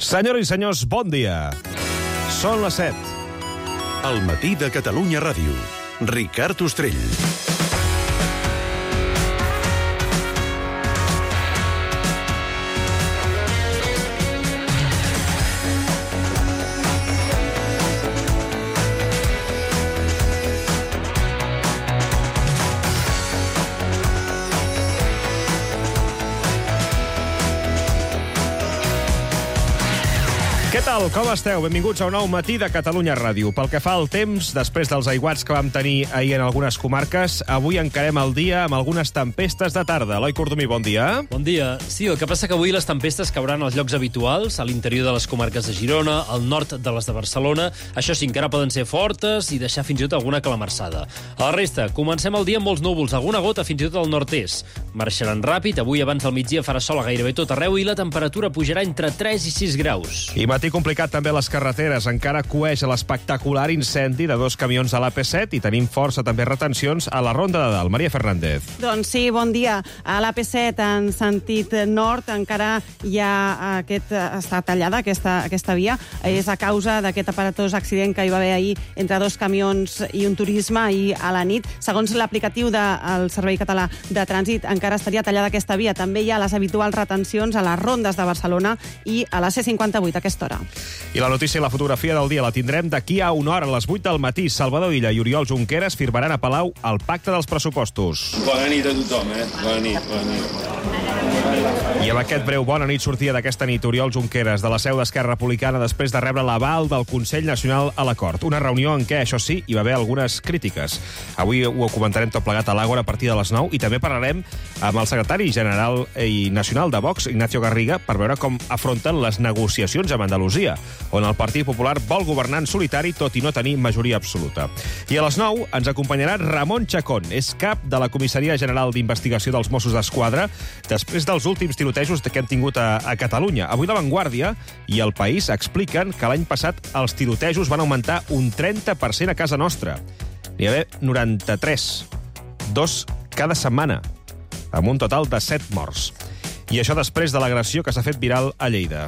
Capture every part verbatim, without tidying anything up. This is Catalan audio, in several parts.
Senyores i senyors, bon dia. Són les set. Al matí de Catalunya Ràdio. Ricard Ostrell. Què tal? Com esteu? Benvinguts a un nou matí de Catalunya Ràdio. Pel que fa al temps, després dels aiguats que vam tenir ahir en algunes comarques, avui encarem el dia amb algunes tempestes de tarda. Eloi Cordomí, bon dia. Bon dia. Sí, el que passa que avui les tempestes cauran als llocs habituals, a l'interior de les comarques de Girona, al nord de les de Barcelona. Això sí, encara poden ser fortes i deixar fins i tot alguna calamarsada. A la resta, comencem el dia amb molts núvols, alguna gota fins i tot al nord-est. Marxaran ràpid, avui abans del migdia farà sol a gairebé tot arreu i la temperatura pujarà entre tres i sis graus. I matí complicat també a les carreteres. Encara coeix l'espectacular incendi de dos camions a l'A P set i tenim força també retencions a la Ronda de Dalt. Maria Fernández. Doncs sí, bon dia. A l'A P set en sentit nord encara hi ha aquest, està tallada aquesta, aquesta via. És a causa d'aquest aparatós accident que hi va haver ahir entre dos camions i un turisme ahir a la nit. Segons l'aplicatiu del Servei Català de Trànsit, encara estaria tallada aquesta via. També hi ha les habituals retencions a les rondes de Barcelona i a la C cinquanta-vuit a aquesta hora. I la notícia i la fotografia del dia la tindrem d'aquí a una hora, a les vuit del matí. Salvador Illa i Oriol Junqueras firmaran a Palau el pacte dels pressupostos. Bona nit a tothom, eh? Bona nit, bona nit. I amb aquest breu bona nit sortia d'aquesta nit Oriol Junqueras de la seu d'Esquerra Republicana després de rebre l'aval del Consell Nacional a l'Acord. Una reunió en què, això sí, hi va haver algunes crítiques. Avui ho comentarem tot plegat a l'Àgora a partir de les nou i també parlarem amb el secretari general i nacional de Vox, Ignacio Garriga, per veure com afronten les negociacions amb Andalusia, on el Partit Popular vol governar en solitari tot i no tenir majoria absoluta. I a les nou ens acompanyarà Ramon Chacón, és cap de la Comissaria General d'Investigació dels Mossos d'Esquadra, després dels últims tirotejos que hem tingut a, a Catalunya. Avui La Vanguardia i El País expliquen que l'any passat els tirotejos van augmentar un trenta per cent a casa nostra. N'hi va haver noranta-tres, dos cada setmana, amb un total de set morts. I això després de l'agressió que s'ha fet viral a Lleida.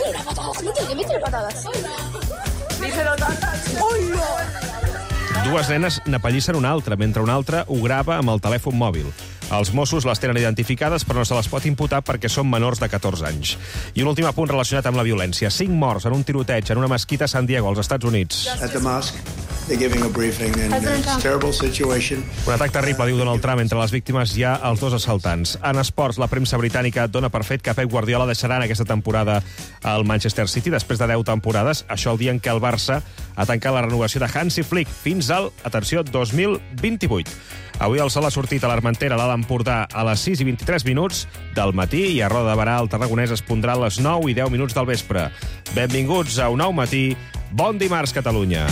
Dues nenes n'apallissen una altra, mentre una altra ho grava amb el telèfon mòbil. Els Mossos les tenen identificades, però no se les pot imputar perquè són menors de catorze anys. I un últim apunt relacionat amb la violència. Cinc morts en un tiroteig en una mesquita a San Diego, als Estats Units. At the mosque, they're giving a briefing and it's a terrible situation. Un atac terrible, diu Donald Trump. Entre les víctimes hi ha els dos assaltants. En esports, la premsa britànica dona per fet que Pep Guardiola deixarà en aquesta temporada al Manchester City després de deu temporades. Això el dia en què el Barça ha tancat la renovació de Hansi Flick fins al, atenció, dos mil vint-i-vuit. Avui el sol ha sortit a l'Armentera, a l'Alt Empordà, a les sis i vint-i-tres minuts del matí i a Roda de Berà, al Tarragonès, es pondrà a les nou i deu minuts del vespre. Benvinguts a un nou matí. Bon dimarts, Catalunya.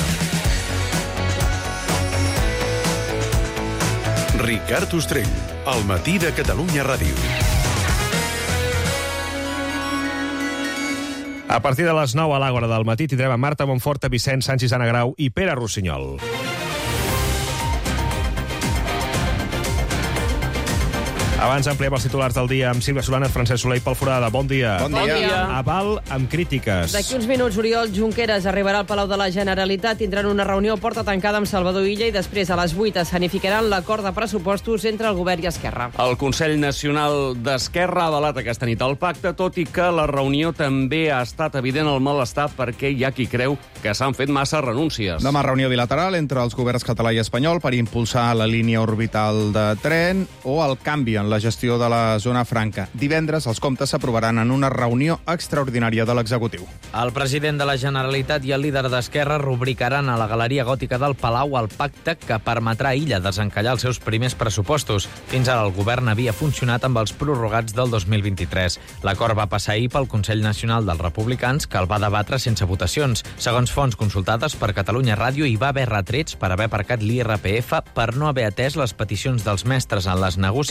Ricard Ostrell. Al matí de Catalunya Ràdio. A partir de les nou a l'Àgora del matí tindrem a Marta Montfort, Vicent Sánchez Ana Grau i Pere Rossinyol. Abans ampliem els titulars del dia amb Sílvia Solanes, Francesc Soler i Pol Forada. Bon dia. Bon dia. Bon dia. Aval amb crítiques. D'aquí uns minuts, Oriol Junqueras arribarà al Palau de la Generalitat, tindran una reunió a porta tancada amb Salvador Illa i després a les vuit escenificaran l'acord de pressupostos entre el govern i Esquerra. El Consell Nacional d'Esquerra ha avalat aquesta nit el pacte, tot i que la reunió també ha estat evident el malestar perquè hi ha qui creu que s'han fet massa renúncies. Demà reunió bilateral entre els governs català i espanyol per impulsar la línia orbital de tren o el canvi en la gestió de la zona franca. Divendres els comptes s'aprovaran en una reunió extraordinària de l'executiu. El president de la Generalitat i el líder d'Esquerra rubricaran a la Galeria Gòtica del Palau el pacte que permetrà a Illa desencallar els seus primers pressupostos. Fins ara el govern havia funcionat amb els prorrogats del dos mil vint-i-tres. L'acord va passar ahir pel Consell Nacional dels Republicans, que el va debatre sense votacions. Segons fonts consultades per Catalunya Ràdio, hi va haver retrets per haver aparcat l'I R P F per no haver atès les peticions dels mestres en les negociacions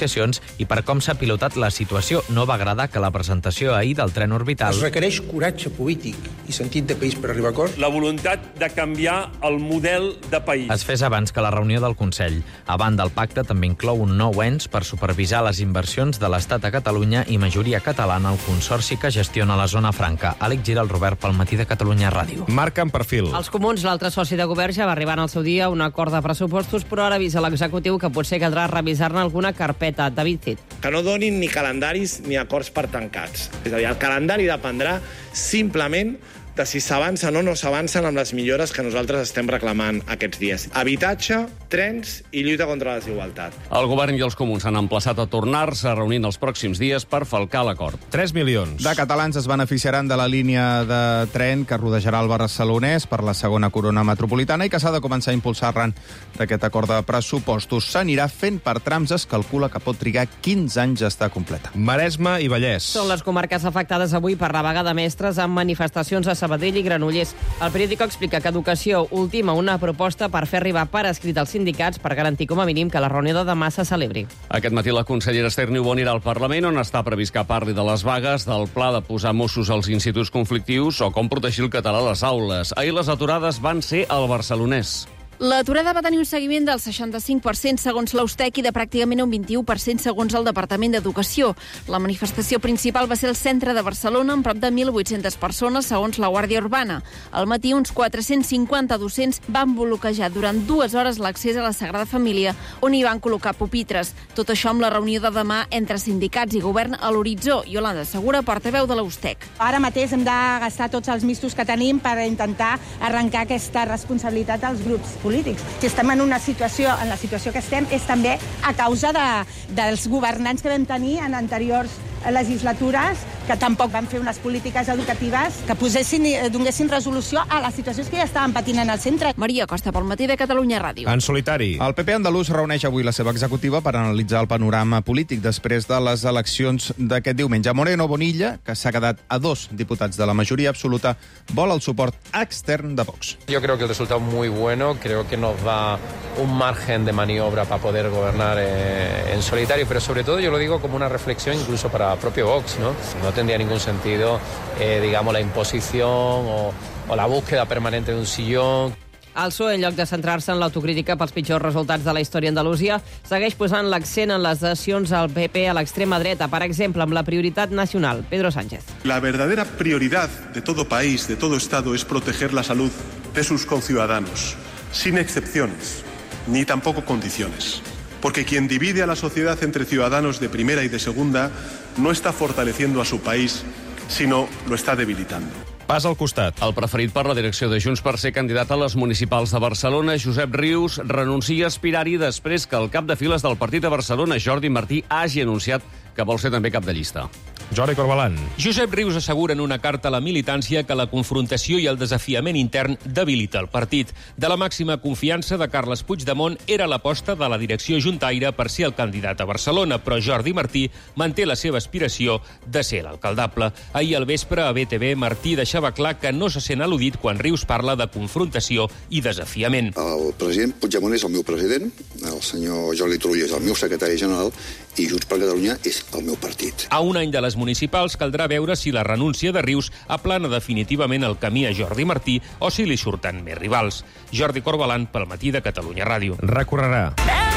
i per com s'ha pilotat la situació. No va agradar que la presentació ahir del tren orbital... Es requereix coratge polític i sentit de país per arribar a acords. La voluntat de canviar el model de país. Es fes abans que la reunió del Consell. A banda, el pacte també inclou un nou ens per supervisar les inversions de l'Estat a Catalunya i majoria catalana al consorci que gestiona la zona franca. Àlex Giral, Robert, pel Matí de Catalunya Ràdio. Marca en perfil. Els comuns, l'altre soci de govern, ja va arribar en el seu dia a un acord de pressupostos, però ara avisa l'executiu que potser caldrà revisar-ne alguna carpeta. David Cid. Que no donin ni calendaris ni acords per tancats. És a dir, el calendari dependrà simplement de si s'avancen o no s'avancen amb les millores que nosaltres estem reclamant aquests dies. Habitatge, trens i lluita contra la desigualtat. El govern i els comuns s'han emplaçat a tornar-se a reunir els pròxims dies per falcar l'acord. tres milions. De catalans es beneficiaran de la línia de tren que rodejarà el barcelonès per la segona corona metropolitana i que s'ha de començar a impulsar arran d'aquest acord de pressupostos. S'anirà fent per trams, es calcula que pot trigar quinze anys a estar completa. Maresme i Vallès. Són les comarques afectades avui per la vaga de mestres amb manifestacions a Sabadell i Granollers. El periòdico explica que Educació ultima una proposta per fer arribar per escrit als sindicats per garantir com a mínim que la reunió de demà se celebri. Aquest matí la consellera Esther Niubó anirà al Parlament, on està previst que parli de les vagues, del pla de posar Mossos als instituts conflictius o com protegir el català a les aules. Ahir les aturades van ser al barcelonès. L'aturada va tenir un seguiment del seixanta-cinc per cent segons l'Austec i de pràcticament un vint-i-u per cent segons el Departament d'Educació. La manifestació principal va ser al centre de Barcelona amb prop de mil vuit-centes persones segons la Guàrdia Urbana. Al matí uns quatre-cents cinquanta docents van bloquejar durant dues hores l'accés a la Sagrada Família, on hi van col·locar pupitres. Tot això amb la reunió de demà entre sindicats i govern a l'horitzó. Yolanda Segura, portaveu de l'Austec. Ara mateix hem de gastar tots els mistos que tenim per intentar arrencar aquesta responsabilitat als grups polítics. Si estem en una situació, en la situació que estem, és també a causa de, dels governants que vam tenir en anteriors legislatures, que tampoc van fer unes polítiques educatives que posessin i donessin resolució a les situacions que ja estaven patint en el centre. Maria Costa, pel Matí de Catalunya Ràdio. En solitari. El P P andalús reuneix avui la seva executiva per analitzar el panorama polític després de les eleccions d'aquest diumenge. Moreno Bonilla, que s'ha quedat a dos diputats de la majoria absoluta, vol el suport extern de Vox. Yo creo que el resultado es muy bueno, creo que nos da un margen de maniobra para poder gobernar eh, en solitario, pero sobre todo yo lo digo como una reflexión incluso para propio Vox, ¿no? No tendría ningún sentido, eh, digamos, la imposición o, o la búsqueda permanente de un sillón. El P S O E, en lloc de centrar-se en l'autocrítica pels pitjors resultats de la història a Andalusia, segueix posant l'accent en les adhesions al P P a l'extrema dreta, per exemple, amb la prioritat nacional. Pedro Sánchez. La verdadera prioridad de todo país, de todo Estado, es proteger la salud de sus conciudadanos, sin excepciones, ni tampoco condiciones. Porque quien divide a la sociedad entre ciudadanos de primera y de segunda no está fortaleciendo a su país, sino lo está debilitando. Pas al costat. El preferit per la direcció de Junts per ser candidat a les municipals de Barcelona, Josep Rius, renuncia a aspirar-hi després que el cap de files del partit de Barcelona, Jordi Martí, hagi anunciat que vol ser també cap de llista. Jordi Corbalan. Josep Rius assegura en una carta a la militància que la confrontació i el desafiament intern debilita el partit. De la màxima confiança de Carles Puigdemont era l'aposta de la direcció juntaire per ser el candidat a Barcelona, però Jordi Martí manté la seva aspiració de ser l'alcaldable. Ahir al vespre a B T V, Martí deixava clar que no se sent al·ludit quan Rius parla de confrontació i desafiament. El president Puigdemont és el meu president, el senyor Jordi Turull és el meu secretari general i Junts per Catalunya és el meu partit. A un any de les municipals caldrà veure si la renúncia de Rius aplana definitivament el camí a Jordi Martí o si li surten més rivals. Jordi Corbalan, pel Matí de Catalunya Ràdio. Recorrerà.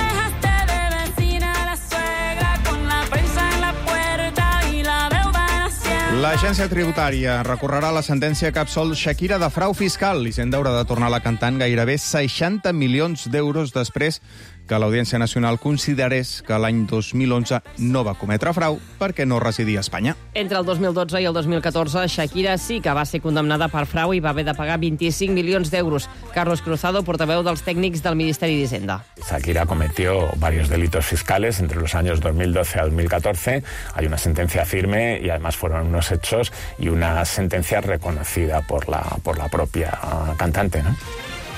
L'agència tributària recorrerà la sentència que absol Shakira de frau fiscal. L'Hisenda haurà de tornar la cantant gairebé seixanta milions d'euros després que l'Audiència Nacional considerés que l'any dos mil onze no va cometre frau perquè no residia a Espanya. Entre el dos mil dotze i el dos mil catorze, Shakira sí que va ser condemnada per frau i va haver de pagar vint-i-cinc milions d'euros. Carlos Cruzado, portaveu dels tècnics del Ministeri d'Hisenda. Shakira cometió varios delitos fiscales entre los años dos mil doce a dos mil catorce. Hay una sentencia firme y además fueron unos hechos y una sentencia reconocida por la, por la propia cantante, ¿no?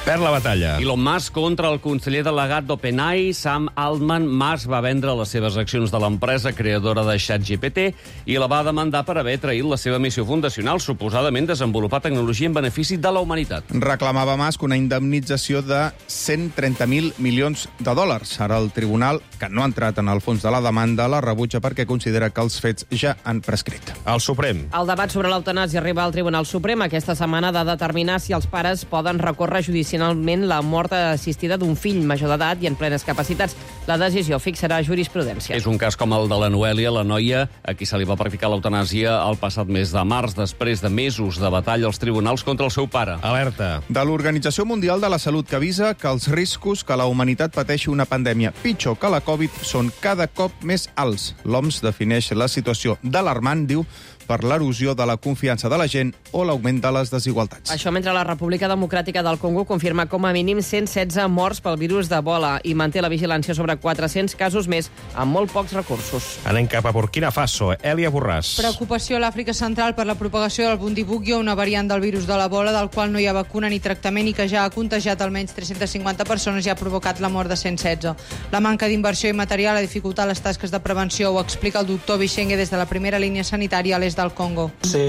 Perd la batalla. Elon Musk contra el conseller delegat d'OpenAI, Sam Altman. Musk va vendre les seves accions de l'empresa creadora de ChatGPT i la va demandar per haver traït la seva missió fundacional, suposadament desenvolupar tecnologia en benefici de la humanitat. Reclamava Musk una indemnització de cent trenta mil milions de dòlars. Ara el tribunal, que no ha entrat en el fons de la demanda, la rebutja perquè considera que els fets ja han prescrit. El Suprem. El debat sobre l'eutanàsia arriba al Tribunal Suprem. Aquesta setmana ha de determinar si els pares poden recórrer judicialment la mort assistida d'un fill major d'edat i en plenes capacitats. La decisió fixarà jurisprudència. És un cas com el de la Noèlia, la noia a qui se li va practicar l'eutanàsia el passat mes de març, després de mesos de batalla als tribunals contra el seu pare. Alerta. De l'Organització Mundial de la Salut, que avisa que els riscos que la humanitat pateixi una pandèmia pitjor que la Covid són cada cop més alts. L'O M S defineix la situació d'alarmant, diu, per l'erosió de la confiança de la gent o l'augment de les desigualtats. Això mentre la República Democràtica del Congo confirma com a mínim cent setze morts pel virus d'Ebola i manté la vigilància sobre quatre-cents casos més amb molt pocs recursos. Anem cap a Burkina Faso. Èlia Borràs. Preocupació a l'Àfrica Central per la propagació del Bundibugyo, una variant del virus de l'Ebola del qual no hi ha vacuna ni tractament i que ja ha contagiat almenys tres-centes cinquanta persones i ha provocat la mort de cent setze. La manca d'inversió i material ha dificultat les tasques de prevenció, ho explica el doctor Bichenge des de la primera línia sanitària a l'est del Congo.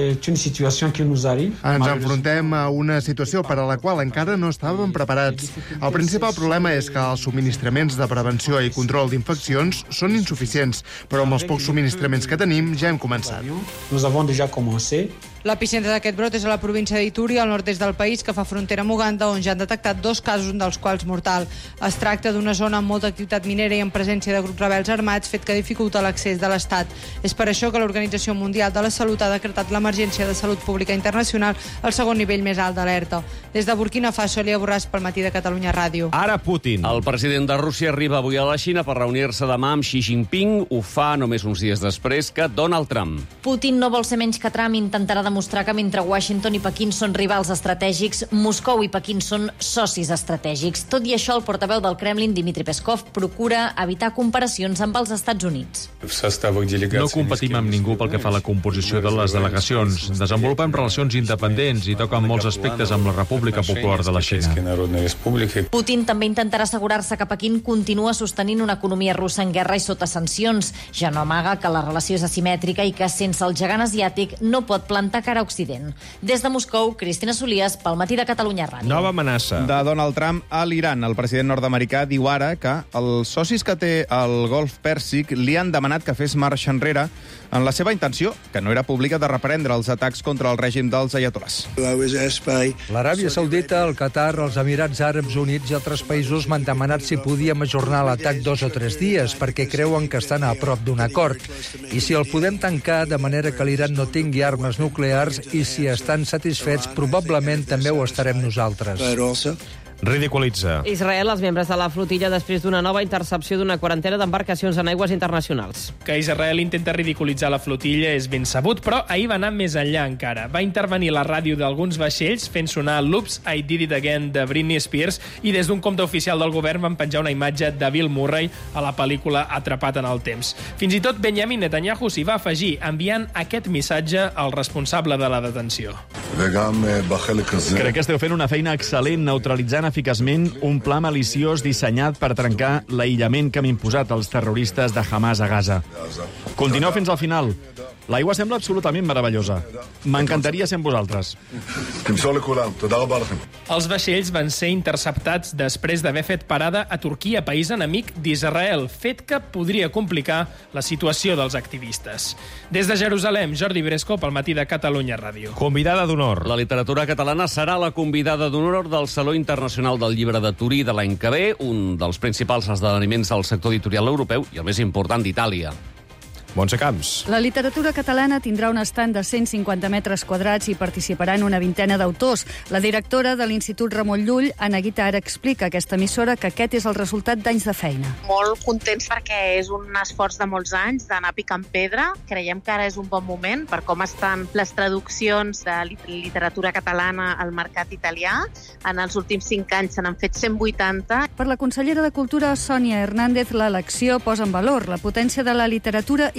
Ens enfrontem a una situació per a la qual encara no estàvem preparats. El principal problema és que els subministraments de prevenció i control d'infeccions són insuficients, però amb els pocs subministraments que tenim ja hem començat. L'epicentre d'aquest brot és a la província d'Ituri, al nord-est del país, que fa frontera amb Uganda, on ja han detectat dos casos, un dels quals mortal. Es tracta d'una zona amb molta activitat minera i en presència de grups rebels armats, fet que dificulta l'accés de l'Estat. És per això que l'Organització Mundial de la Salut ha decretat l'emergència de salut pública internacional al segon nivell més alt d'alerta. Des de Burkina Faso, Èlia Borràs, pel Matí de Catalunya Ràdio. Ara Putin. El president de Rússia arriba avui a la Xina per reunir-se demà amb Xi Jinping. Ho fa només uns dies després que Donald Trump. Putin no vol ser menys que Trump, intentarà demostrar que mentre Washington i Pequín són rivals estratègics, Moscou i Pequín són socis estratègics. Tot i això, el portaveu del Kremlin, Dmitry Peskov, procura evitar comparacions amb els Estats Units. No competim amb ningú pel que fa a la composició de les delegacions. Desenvolupem relacions independents i toquen molts aspectes amb la República Popular de la Xina. Putin també intentarà assegurar-se que Pequín continua sostenint una economia russa en guerra i sota sancions. Ja no amaga que la relació és asimètrica i que sense el gegant asiàtic no pot plantar cara a Occident. Des de Moscou, Cristina Solies, pel Matí de Catalunya Ràdio. Nova amenaça. De Donald Trump a l'Iran. El president nord-americà diu ara que els socis que té el Golf Pèrsic li han demanat que fes marxa enrere en la seva intenció, que no era pública, de reprendre els atacs contra el règim dels ayatolás. L'Aràbia Saudita, el Qatar, els Emirats Àrabs Units i altres països m'han demanat si podíem ajornar l'atac dos o tres dies, perquè creuen que estan a prop d'un acord. I si el podem tancar de manera que l'Iran no tingui armes nuclears, i si estan satisfets, probablement també ho estarem nosaltres. Ridiculitza. Israel, els membres de la flotilla, després d'una nova intercepció d'una quarantena d'embarcacions en aigües internacionals. Que Israel intenta ridiculitzar la flotilla és ben sabut, però ahir va anar més enllà encara. Va intervenir la ràdio d'alguns vaixells fent sonar l'Oops, I Did It Again de Britney Spears i des d'un compte oficial del govern van penjar una imatge de Bill Murray a la pel·lícula Atrapat en el temps. Fins i tot Benjamin Netanyahu s'hi va afegir, enviant aquest missatge al responsable de la detenció. Crec que esteu fent una feina excel·lent neutralitzant eficaçment un pla maliciós dissenyat per trencar l'aïllament que han imposat els terroristes de Hamas a Gaza. Continueu fins al final. L'aigua sembla absolutament meravellosa. M'encantaria ser amb vosaltres. Els vaixells van ser interceptats després d'haver fet parada a Turquia, país enemic d'Israel, fet que podria complicar la situació dels activistes. Des de Jerusalem, Jordi Bresco, pel Matí de Catalunya Ràdio. Convidada d'honor. La literatura catalana serà la convidada d'honor del Saló Internacional del Llibre de Turí de l'any que ve, un dels principals esdeveniments del sector editorial europeu i el més important d'Itàlia. Montse Camps. La literatura catalana tindrà un estand de cent cinquanta metres quadrats i participaran una vintena d'autors. La directora de l'Institut Ramon Llull, Anna Guitar, explica a aquesta emissora que aquest és el resultat d'anys de feina. Molt contents perquè és un esforç de molts anys d'anar picant pedra. Creiem que ara és un bon moment per com estan les traduccions de literatura catalana al mercat italià. En els últims cinc anys se n'han fet cent vuitanta. Per la consellera de Cultura, Sònia Hernández, l'elecció posa en valor la potència de la literatura i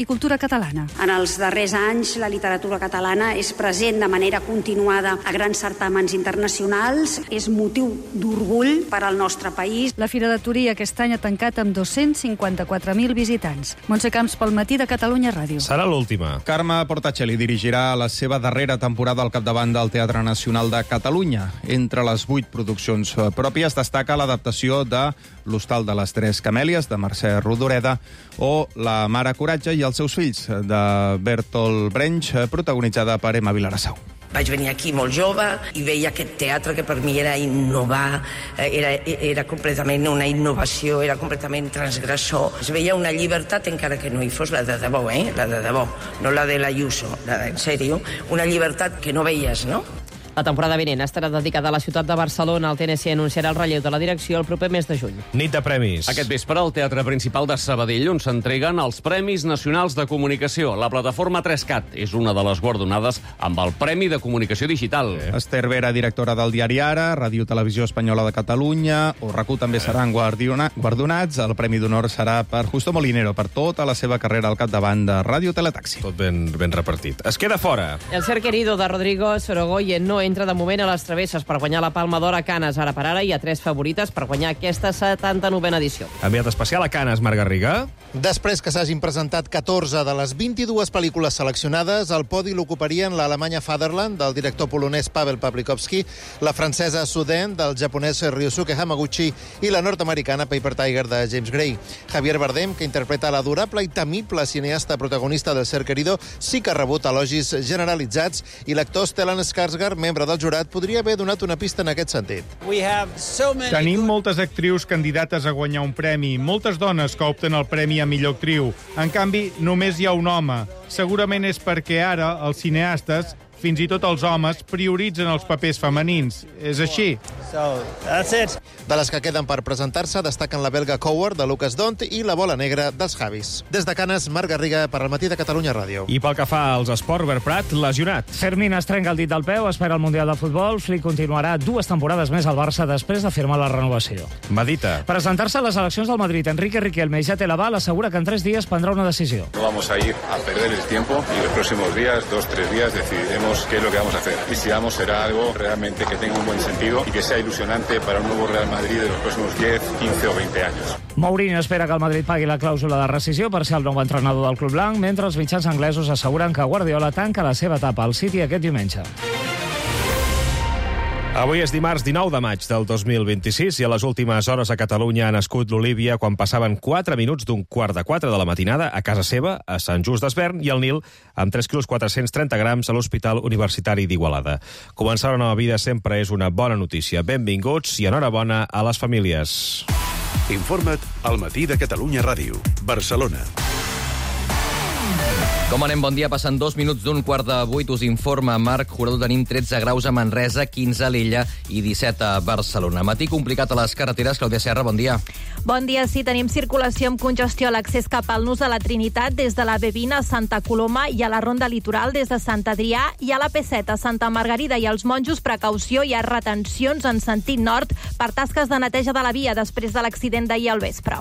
i cultura catalana. En els darrers anys, la literatura catalana és present de manera continuada a grans certàmens internacionals. És motiu d'orgull per al nostre país. La Fira de Torí aquest any ha tancat amb dos-cents cinquanta-quatre mil visitants. Montse Camps pel Matí de Catalunya Ràdio. Serà l'última. Carme Portacelli dirigirà la seva darrera temporada al capdavant del Teatre Nacional de Catalunya. Entre les vuit produccions pròpies destaca l'adaptació de L'Hostal de les Tres Camèlies, de Mercè Rodoreda, o La mare Coratge i els seus fills, de Bertolt Brecht, protagonitzada per Emma Vilarassau. Vaig venir aquí molt jove i veia aquest teatre que per mi era innovar, era, era completament una innovació, era completament transgressor. Es veia una llibertat, encara que no hi fos la de debò, eh? La de debò, no la de l'Ayuso, la de, en sèrio, una llibertat que no veies, no? La temporada vinent estarà dedicada a la ciutat de Barcelona. El T N C anunciarà el relleu de la direcció el proper mes de juny. Nit de premis. Aquest vespre al Teatre Principal de Sabadell, on s'entreguen els Premis Nacionals de Comunicació. La plataforma tres cat és una de les guardonades amb el Premi de Comunicació Digital. Eh. Esther Vera, directora del diari Ara, Ràdio Televisió Espanyola de Catalunya, o RAC u també seran guardonats. El Premi d'Honor serà per Justo Molinero, per tota la seva carrera al capdavant de Ràdio Teletaxi. Tot ben, ben repartit. Es queda fora. El ser querido de Rodrigo Sorogoyen no entra de moment a les travesses per guanyar la Palma d'Or a Canes. Ara per ara hi ha tres favorites per guanyar aquesta setanta-novena edició. Enviat especial a Canes, Marc Garriga. Després que s'hagin presentat catorze de les vint-i-dues pel·lícules seleccionades, el podi l'ocuparien l'Alemanya Fatherland, del director polonès Pavel Pawlikowski, la francesa Suden, del japonès Ryosuke Hamaguchi, i la nord-americana Paper Tiger, de James Gray. Javier Bardem, que interpreta l'adorable i temible cineasta protagonista del Ser Querido, sí que ha rebut elogis generalitzats, i l'actor Stellan Skarsgård, membre del jurat, podria haver donat una pista en aquest sentit. Tenim moltes actrius candidates a guanyar un premi, moltes dones que opten el premi a millor actriu. En canvi, només hi ha un home. Segurament és perquè ara els cineastes, fins i tot els homes, prioritzen els papers femenins. És així. De les que queden per presentar-se destaquen la belga Coward, de Lucas Dont, i la bola negra dels Javis. Des de Canes, Marc Garriga, per al Matí de Catalunya Ràdio. I pel que fa als esports, Albert Prat, lesionat. Fermín es trenca el dit del peu, espera el Mundial de Futbol. Flick continuarà dues temporades més al Barça després de firmar la renovació. Medita. Presentar-se a les eleccions del Madrid, Enrique Riquelme ja té l'aval, assegura que en tres dies prendrà una decisió. No vamos a ir a perder el tiempo y los próximos días, dos, tres días, decidiremos qué es lo que vamos a hacer. Y si vamos, será algo realmente que tenga un buen sentido y que sea ilusionante para un nuevo Real Madrid de los próximos diez, quince o veinte años. Mourinho espera que el Madrid pagui la clàusula de rescisió per ser el nou entrenador del club blanc, mentre els mitjans anglesos asseguren que Guardiola tanca la seva etapa al City aquest diumenge. Avui és dimarts dinou de maig del dos mil vint-i-sis i a les últimes hores a Catalunya ha nascut l'Olívia quan passaven quatre minuts d'un quart de quatre de la matinada a casa seva, a Sant Just d'Esvern, i el Nil amb tres quilos quatre-cents trenta grams a l'Hospital Universitari d'Igualada. Començar una nova vida sempre és una bona notícia. Benvinguts i enhorabona a les famílies. Informa't al Matí de Catalunya Ràdio, Barcelona. Com anem? Bon dia. Passen dos minuts d'un quart de vuit. Us informa Marc Jurado. Tenim tretze graus a Manresa, quinze a l'Illa i disset a Barcelona. Matí complicat a les carreteres. Clàudia Serra, bon dia. Bon dia. Sí, tenim circulació amb congestió a l'accés cap al Nus de la Trinitat des de la B vint a Santa Coloma i a la Ronda Litoral des de Sant Adrià i a la P set a Santa Margarida i als Monjos. Precaució, hi ha retencions en sentit nord per tasques de neteja de la via després de l'accident d'ahir al vespre.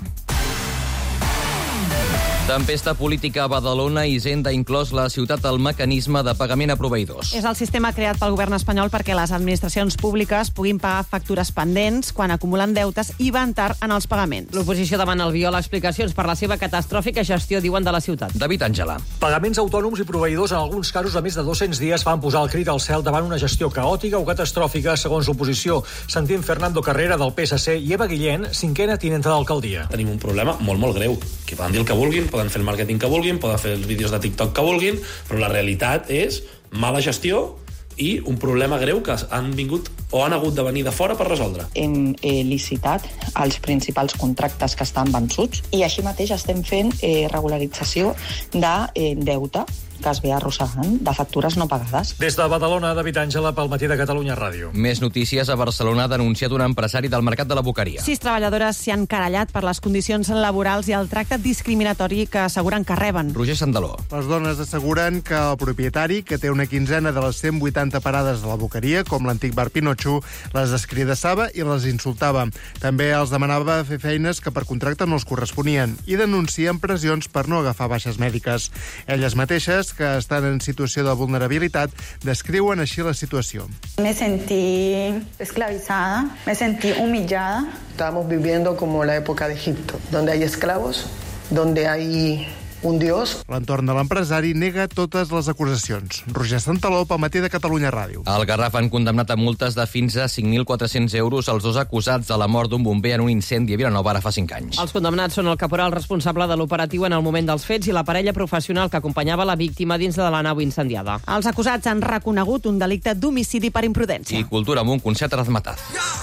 Tempesta política a Badalona. Hisenda ha inclòs la ciutat al mecanisme de pagament a proveïdors. És el sistema creat pel govern espanyol perquè les administracions públiques puguin pagar factures pendents quan acumulen deutes i van tard en els pagaments. L'oposició demana al Biol explicacions per la seva catastròfica gestió, diuen, de la ciutat. David Àngela. Pagaments autònoms i proveïdors en alguns casos a més de dos-cents dies van posar el crit al cel davant una gestió caòtica o catastròfica, segons l'oposició. Sentim Fernando Carrera, del P S C, i Eva Guillén, cinquena tinenta d'alcaldia. Tenim un problema molt, molt greu, que poden dir el que vulguin, poden fer el màrqueting que vulguin, poden fer els vídeos de TikTok que vulguin, però la realitat és mala gestió i un problema greu que han vingut o han hagut de venir de fora per resoldre. Hem eh, licitat els principals contractes que estan vençuts i així mateix estem fent eh, regularització de eh, deute que es ve arrossegant de factures no pagades. Des de Badalona, David Àngela, pel Matí de Catalunya Ràdio. Més notícies. A Barcelona ha denunciat un empresari del mercat de la Boqueria. Sis treballadores s'hi han querellat per les condicions laborals i el tracte discriminatori que asseguren que reben. Roger Sandaló. Les dones asseguren que el propietari, que té una quinzena de les cent vuitanta parades de la Boqueria, com l'antic bar Pinotxo, les escridassava i les insultava. També els demanava fer feines que per contracte no els corresponien i denuncien pressions per no agafar baixes mèdiques. Elles mateixes, que estan en situació de vulnerabilitat, descriuen així la situació. Me sentí esclavizada, me sentí humillada. Estamos viviendo como la época de Egipto, donde hay esclavos, donde hay un dios. L'entorn de l'empresari nega totes les acusacions. Roger Santaló, pel Matí de Catalunya Ràdio. Al Garraf han condemnat a multes de fins a cinc mil quatre-cents euros els dos acusats de la mort d'un bomber en un incendi a Vilanova ara fa cinc anys. Els condemnats són el caporal responsable de l'operatiu en el moment dels fets i la parella professional que acompanyava la víctima dins de la nau incendiada. Els acusats han reconegut un delicte d'homicidi per imprudència. I cultura amb un concert razmataz.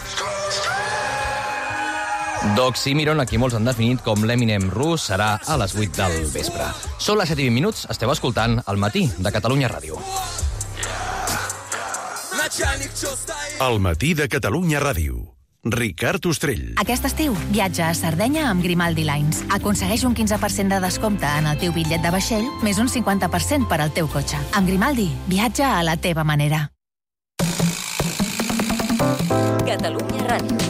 Doc Simiron, a qui molts han definit com l'Eminem rus, serà a les vuit del vespre. Són les set i vint minuts, esteu escoltant El Matí de Catalunya Ràdio. El Matí de Catalunya Ràdio. Ricard Ostrell. Aquest estiu, viatja a Sardenya amb Grimaldi Lines. Aconsegueix un quinze per cent de descompte en el teu bitllet de vaixell, més un cinquanta per cent per al teu cotxe. Amb Grimaldi, viatja a la teva manera. Catalunya Ràdio.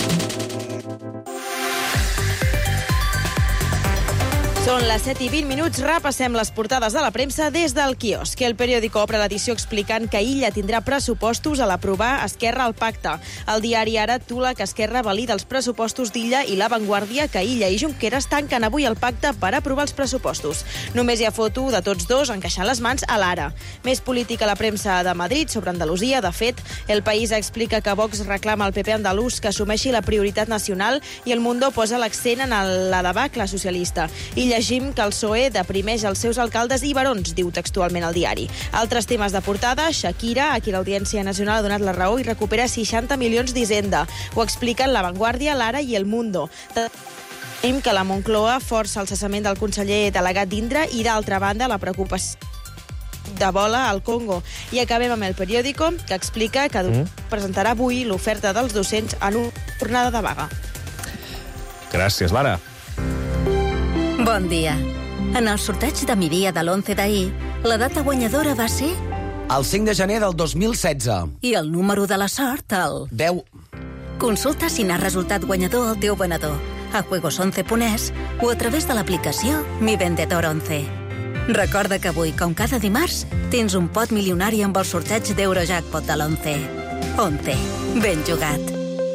Són les set i vint minuts, repassem les portades de la premsa des del quiosc. El periòdico obre l'edició explicant que Illa tindrà pressupostos a l'aprovar Esquerra al pacte. El diari Ara tula que Esquerra valida els pressupostos d'Illa i La Vanguardia que Illa i Junqueras tanquen avui el pacte per aprovar els pressupostos. Només hi ha foto de tots dos encaixant les mans a l'Ara. Més política a la premsa de Madrid sobre Andalusia. De fet, El País explica que Vox reclama al P P andalús que assumeixi la prioritat nacional i El Mundo posa l'accent en la debacle socialista. I llegim que el P S O E deprimeix els seus alcaldes i barons, diu textualment el diari. Altres temes de portada, Shakira, a qui l'Audiència Nacional ha donat la raó i recupera seixanta milions d'Hisenda. Ho expliquen La Vanguardia, l'Ara i El Mundo. Tenim que la Moncloa força el cessament del conseller delegat d'Indra i, d'altra banda, la preocupació de bola al Congo. I acabem amb El Periódico, que explica que mm. presentarà avui l'oferta dels docents en una jornada de vaga. Gràcies, Lara. Bon dia. En el sorteig de migdia de l'onze d'ahir, la data guanyadora va ser... El cinc de gener del dos mil setze. I el número de la sort, el... deu. Consulta si n'ha resultat guanyador el teu venedor a juegos once punt es o a través de l'aplicació Mi Vendedor once. Recorda que avui, com cada dimarts, tens un pot milionari amb el sorteig d'Eurojackpot de l'onze. once. Ben jugat.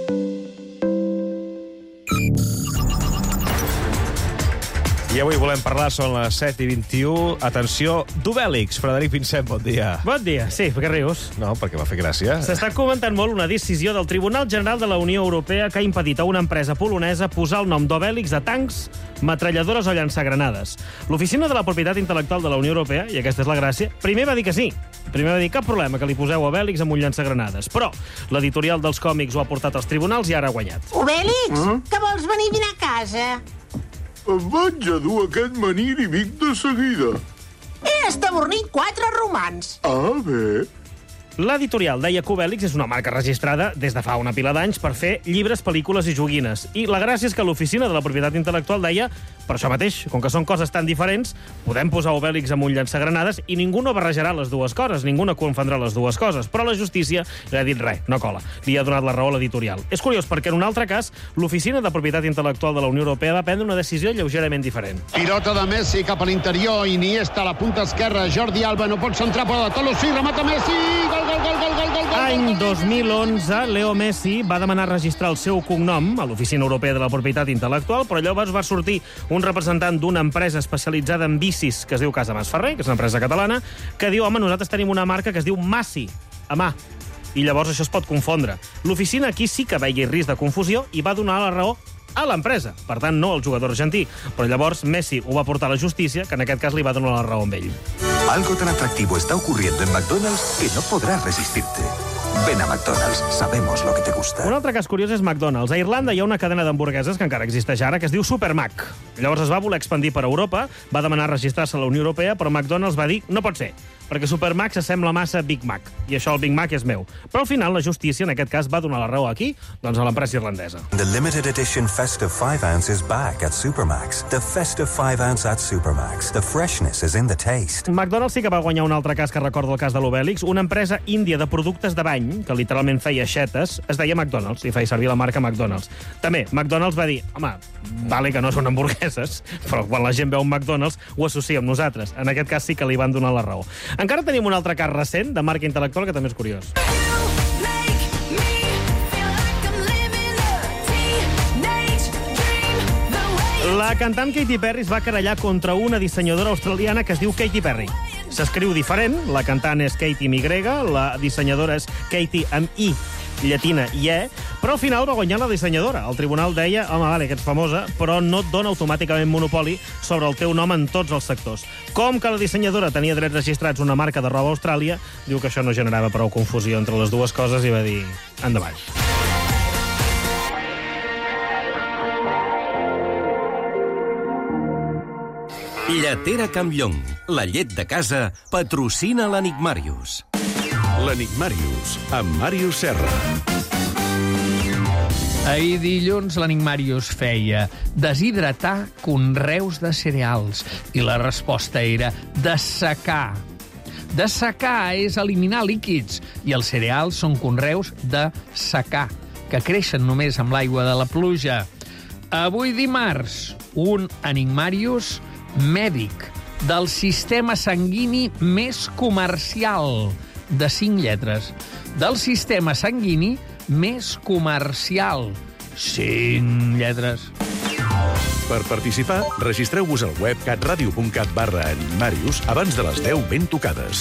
I avui volem parlar, són les set i vint-i-u. Atenció, d'Obèlix. Frederic Vincent, bon dia. Bon dia. Sí, per què rius? No, perquè m'ha fet gràcia. S'està comentant molt una decisió del Tribunal General de la Unió Europea que ha impedit a una empresa polonesa posar el nom d'Obèlix a tancs, metralladores o llançagranades. L'Oficina de la Propietat Intel·lectual de la Unió Europea, i aquesta és la gràcia, primer va dir que sí. Primer va dir cap problema que li poseu Obèlix amb un llançagranades. Però l'editorial dels còmics ho ha portat als tribunals i ara ha guanyat. Obèlix, mm? que vols venir a dinar a casa? Em vaig a dur aquest manir i vinc de seguida. He estabornit quatre romans. Ah, bé. L'editorial deia que Obèlix és una marca registrada des de fa una pila d'anys per fer llibres, pel·lícules i joguines. I la gràcia és que l'Oficina de la Propietat Intel·lectual deia, per això mateix, com que són coses tan diferents, podem posar Obèlix amb un llançagranades i ningú no barrejarà les dues coses, ningú no confondrà les dues coses. Però la justícia li ha dit res, no cola. Li ha donat la raó a l'editorial. És curiós perquè en un altre cas, l'Oficina de Propietat Intel·lectual de la Unió Europea va prendre una decisió lleugerament diferent. Pilota de Messi cap a l'interior, Iniesta a la punta esquerra, Jordi Alba no pot centrar, però de Tolo sí, remata Messi, gol, gol, gol, gol, gol, gol. Any dos mil onze, Leo Messi va demanar registrar el seu cognom a l'Oficina Europea de la Propietat Intel·lectual, però llavors va sortir un representant d'una empresa especialitzada en bicis que es diu Casa Masferrer, que és una empresa catalana, que diu, home, nosaltres tenim una marca que es diu Massi, a mà. I llavors això es pot confondre. L'oficina aquí sí que veia risc de confusió i va donar la raó a l'empresa, per tant no al jugador argentí. Però llavors Messi ho va portar a la justícia, que en aquest cas li va donar la raó amb ell. Algo tan atractivo está ocurriendo en McDonald's que no podrás resistirte. Ven a McDonald's, sabemos lo que te gusta. Un altre cas curiós és McDonald's. A Irlanda hi ha una cadena d'hamburgueses que encara existeix ara, que es diu Supermac. Llavors es va voler expandir per Europa, va demanar registrar-se a la Unió Europea, però McDonald's va dir no pot ser, perquè Supermac s'assembla massa a Big Mac, i això el Big Mac és meu. Però al final la justícia, en aquest cas, va donar la raó aquí, doncs a l'empresa irlandesa. The limited edition Festive five ounce is back at Supermax. The Festive five ounce at Supermax. The freshness is in the taste. McDonald's sí que va guanyar un altre cas que recorda el cas de l'Obèlix. Una empresa índia de productes de bany, que literalment feia aixetes, es deia McDonald's, i feia servir la marca McDonald's. També, McDonald's va dir, home, vale que no són hamburgueses, però quan la gent veu un McDonald's ho associa amb nosaltres. En aquest cas sí que li van donar la raó. Encara tenim un altre cas recent de marca intel·lectual que també és curiós. La cantant Katy Perry es va querellar contra una dissenyadora australiana que es diu Katy Perry. S'escriu diferent, la cantant és Katy amb Y, la dissenyadora és Katy amb I, llatina i E, però al final va guanyar la dissenyadora. El tribunal deia, home, vale, que ets famosa, però no et dona automàticament monopoli sobre el teu nom en tots els sectors. Com que la dissenyadora tenia drets registrats una marca de roba a Austràlia, diu que això no generava prou confusió entre les dues coses i va dir, endavant. Lletera Campllong, la llet de casa, patrocina l'Enigmàrius. L'Enigmàrius, amb Màrius Serra. Ahir dilluns l'Enigmàrius feia deshidratar conreus de cereals i la resposta era dessecar. Dessecar és eliminar líquids i els cereals són conreus de secar, que creixen només amb l'aigua de la pluja. Avui dimarts, un Enigmàrius mèdic del sistema sanguini més comercial, de cinc lletres. Del sistema sanguini més comercial, cinc lletres. Per participar, registreu-vos al web catradio.cat barra Enigmàrius abans de les deu ben tocades.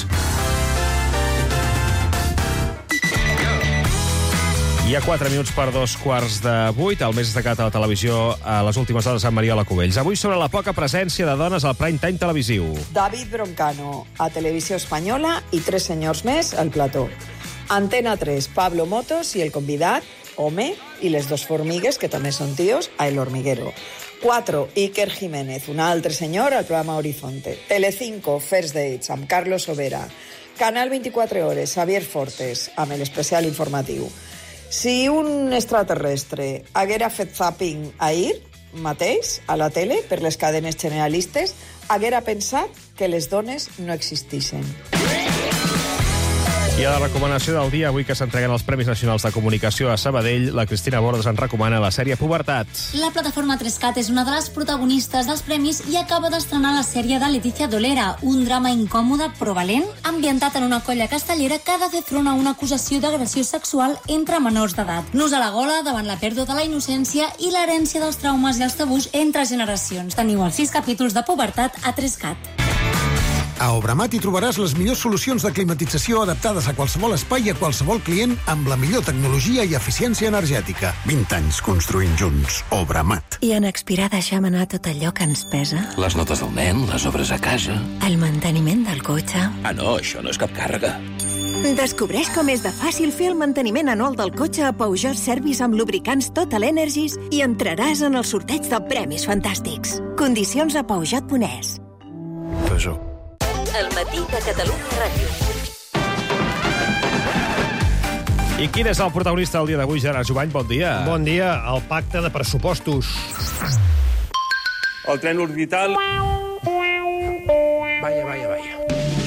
Hi ha quatre minuts per dos quarts de vuit, el més destacat a la televisió a les últimes hores amb Mariola Cubells. Avui sobre la poca presència de dones al prime time televisiu. David Broncano, a Televisió Espanyola, i tres senyors més al plató. Antena tres, Pablo Motos i el convidat, home, i les dos formigues, que també són tios, a El Hormiguero. quatre, Iker Jiménez, un altre senyor, al programa Horizonte. Telecinco, First Dates, amb Carlos Sobera. Canal vint-i-quatre hores, Javier Fortes, amb l'especial informatiu. Si un extraterrestre haguera fet zapping ahir mateix a la tele per les cadenes generalistes, haguera pensat que les dones no existissin. I a la recomanació del dia, avui que s'entreguen els Premis Nacionals de Comunicació a Sabadell, la Cristina Bordes ens recomana la sèrie Pubertat. La plataforma tres cat és una de les protagonistes dels premis i acaba d'estrenar la sèrie de Letícia Dolera, un drama incòmode però valent, ambientat en una colla castellera que ha de fer front a una acusació d'agressió sexual entre menors d'edat. Nus a la gola davant la pèrdua de la innocència i l'herència dels traumes i els tabús entre generacions. Teniu els sis capítols de Pubertat a tres cat. A Obramat hi trobaràs les millors solucions de climatització adaptades a qualsevol espai i a qualsevol client amb la millor tecnologia i eficiència energètica. vint anys construint junts. Obramat. I en expirar deixem anar tot allò que ens pesa? Les notes del nen, les obres a casa... El manteniment del cotxe... Ah, no, això no és cap càrrega. Descobreix com és de fàcil fer el manteniment anual del cotxe a Peugeot Service amb lubricants Total Energies i entraràs en el sorteig de premis fantàstics. Condicions a peugeot punt es. Peugeot. El matí de Catalunya Ràdio. I quin és el protagonista del dia d'avui, Gerard Jubany? Bon dia. Bon dia. El pacte de pressupostos. El tren orbital... Vaya, vaya, vaya.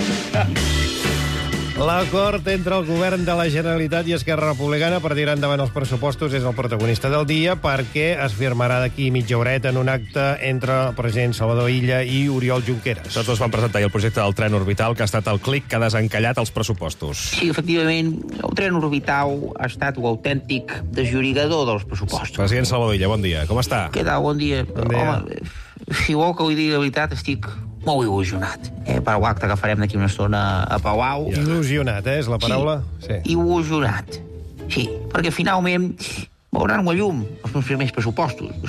L'acord entre el govern de la Generalitat i Esquerra Republicana per tirar endavant els pressupostos és el protagonista del dia perquè es firmarà d'aquí mitja horeta en un acte entre el president Salvador Illa i Oriol Junqueras. Tots dos van presentar el projecte del tren orbital, que ha estat el clic que ha desencallat els pressupostos. Sí, efectivament, el tren orbital ha estat l'autèntic desllorigador dels pressupostos. President Salvador Illa, bon dia. Com està? Què tal? Bon dia. Bon dia. Home, si vol que ho digui la veritat, estic molt il·lusionat eh, per l'acte que farem d'aquí una estona a Palau. Il·lusionat, eh, és la paraula? Sí, sí. Il·lusionat. Sí, perquè finalment veuran la llum els meus primers pressupostos. Hosti,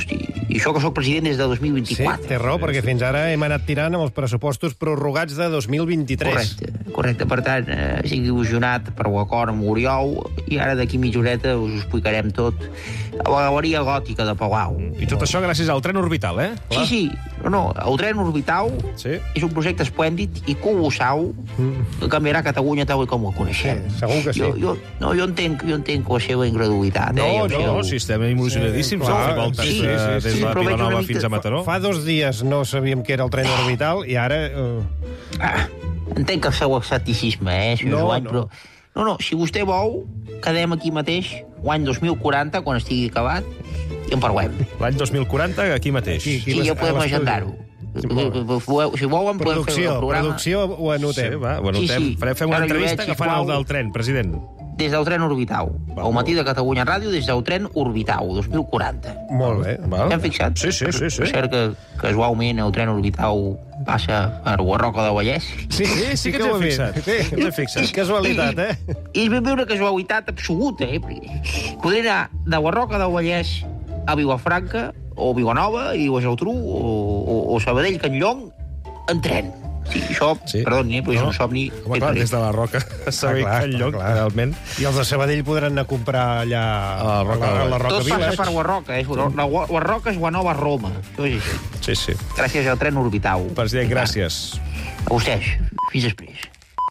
I això que soc president des de dos mil vint-i-quatre. Sí, té raó, perquè fins ara hem anat tirant amb els pressupostos prorrogats de dos mil vint-i-tres. Correcte, correcte. Per tant, eh, estic il·lusionat per l'acord amb Oriol i ara d'aquí mitja horeta us ho explicarem tot a la galeria gòtica de Palau. I tot això gràcies al tren orbital, eh? Sí, sí. No, no, el tren orbital sí. és un projecte esplèndid i colossal mm. que canviarà Catalunya tal com la coneixem. Sí, segur que sí. Jo, jo, no, jo entenc, jo entenc la seva incredulitat. No, eh? no, seu... no, si estem emocionadíssims. Sí, clar, voltes, sí, eh, sí, des sí, de Vilanova fins a Mataró. Fa dos dies no sabíem què era el tren orbital i ara... Uh... Ah, entenc el seu escepticisme, eh, senyor no, Joan, no. però... No, no, si vostè vol, quedem aquí mateix l'any dos mil quaranta, quan estigui acabat, i en parlem. L'any dos mil quaranta, aquí mateix. Aquí, aquí sí, ja podem agendar-ho. Si volen, podem fer el programa. Producció ho anotem. Sí, va, ho anotem. Sí, sí. Fem una entrevista agafant el del tren, president. Des del tren orbital. Al matí de Catalunya Ràdio, des del tren orbital, dos mil quaranta. Molt bé. Ja hem fixat? Sí, sí, sí. sí. És cert que casualment el tren orbital passa per Guarroca de Vallès. Sí, sí, sí que ho he fixat. Sí, ho he fixat. Casualitat, eh? I és ben bé una casualitat absoluta, eh? Podria anar de Guarroca de Vallès a Vilafranca, o Vilanova, i a Geltrú, o, o, o Sabadell, Can Llong, en tren. Sí, això, sí. Perdoni, però és no. un somni... Home, clar, des de la Roca a Sabadell, ah, Can Llong, realment. I els de Sabadell podran anar a comprar allà a la Roca, a la Roca Tot Village. passa per Guarroca, eh? La Guarroca és Guanova Roma. Sí, sí. Gràcies al tren orbital. President, gràcies. A vostès. Fins després.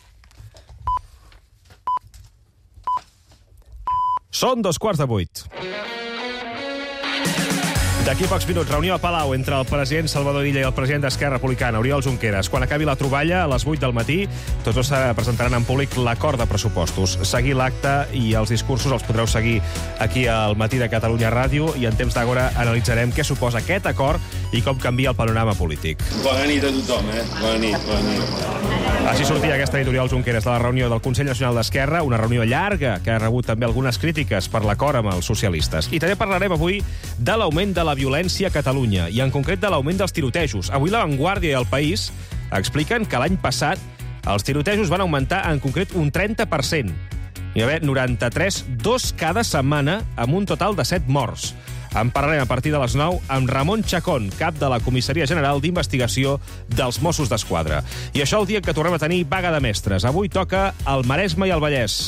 Són dos quarts de vuit. D'aquí pocs minuts, reunió a Palau entre el president Salvador Illa i el president d'Esquerra Republicana, Oriol Junqueras. Quan acabi la troballa, a les vuit del matí, tots dos presentaran en públic l'acord de pressupostos. Seguir l'acte i els discursos els podreu seguir aquí al Matí de Catalunya Ràdio i en temps d'agora analitzarem què suposa aquest acord i com canvia el panorama polític. Bona nit a tothom, eh? Bona nit, bona nit. Així sortia aquesta nit Oriol Junqueras de la reunió del Consell Nacional d'Esquerra, una reunió llarga que ha rebut també algunes crítiques per l'acord amb els socialistes. I també parlarem avui de l'augment de la violència a Catalunya, i en concret de l'augment dels tirotejos. Avui La Vanguardia i El País expliquen que l'any passat els tirotejos van augmentar en concret un trenta per cent. Hi va haver noranta-tres, dos cada setmana, amb un total de set morts. En parlarem a partir de les nou amb Ramon Chacón, cap de la Comissaria General d'Investigació dels Mossos d'Esquadra. I això el dia que tornem a tenir vaga de mestres. Avui toca el Maresme i el Vallès.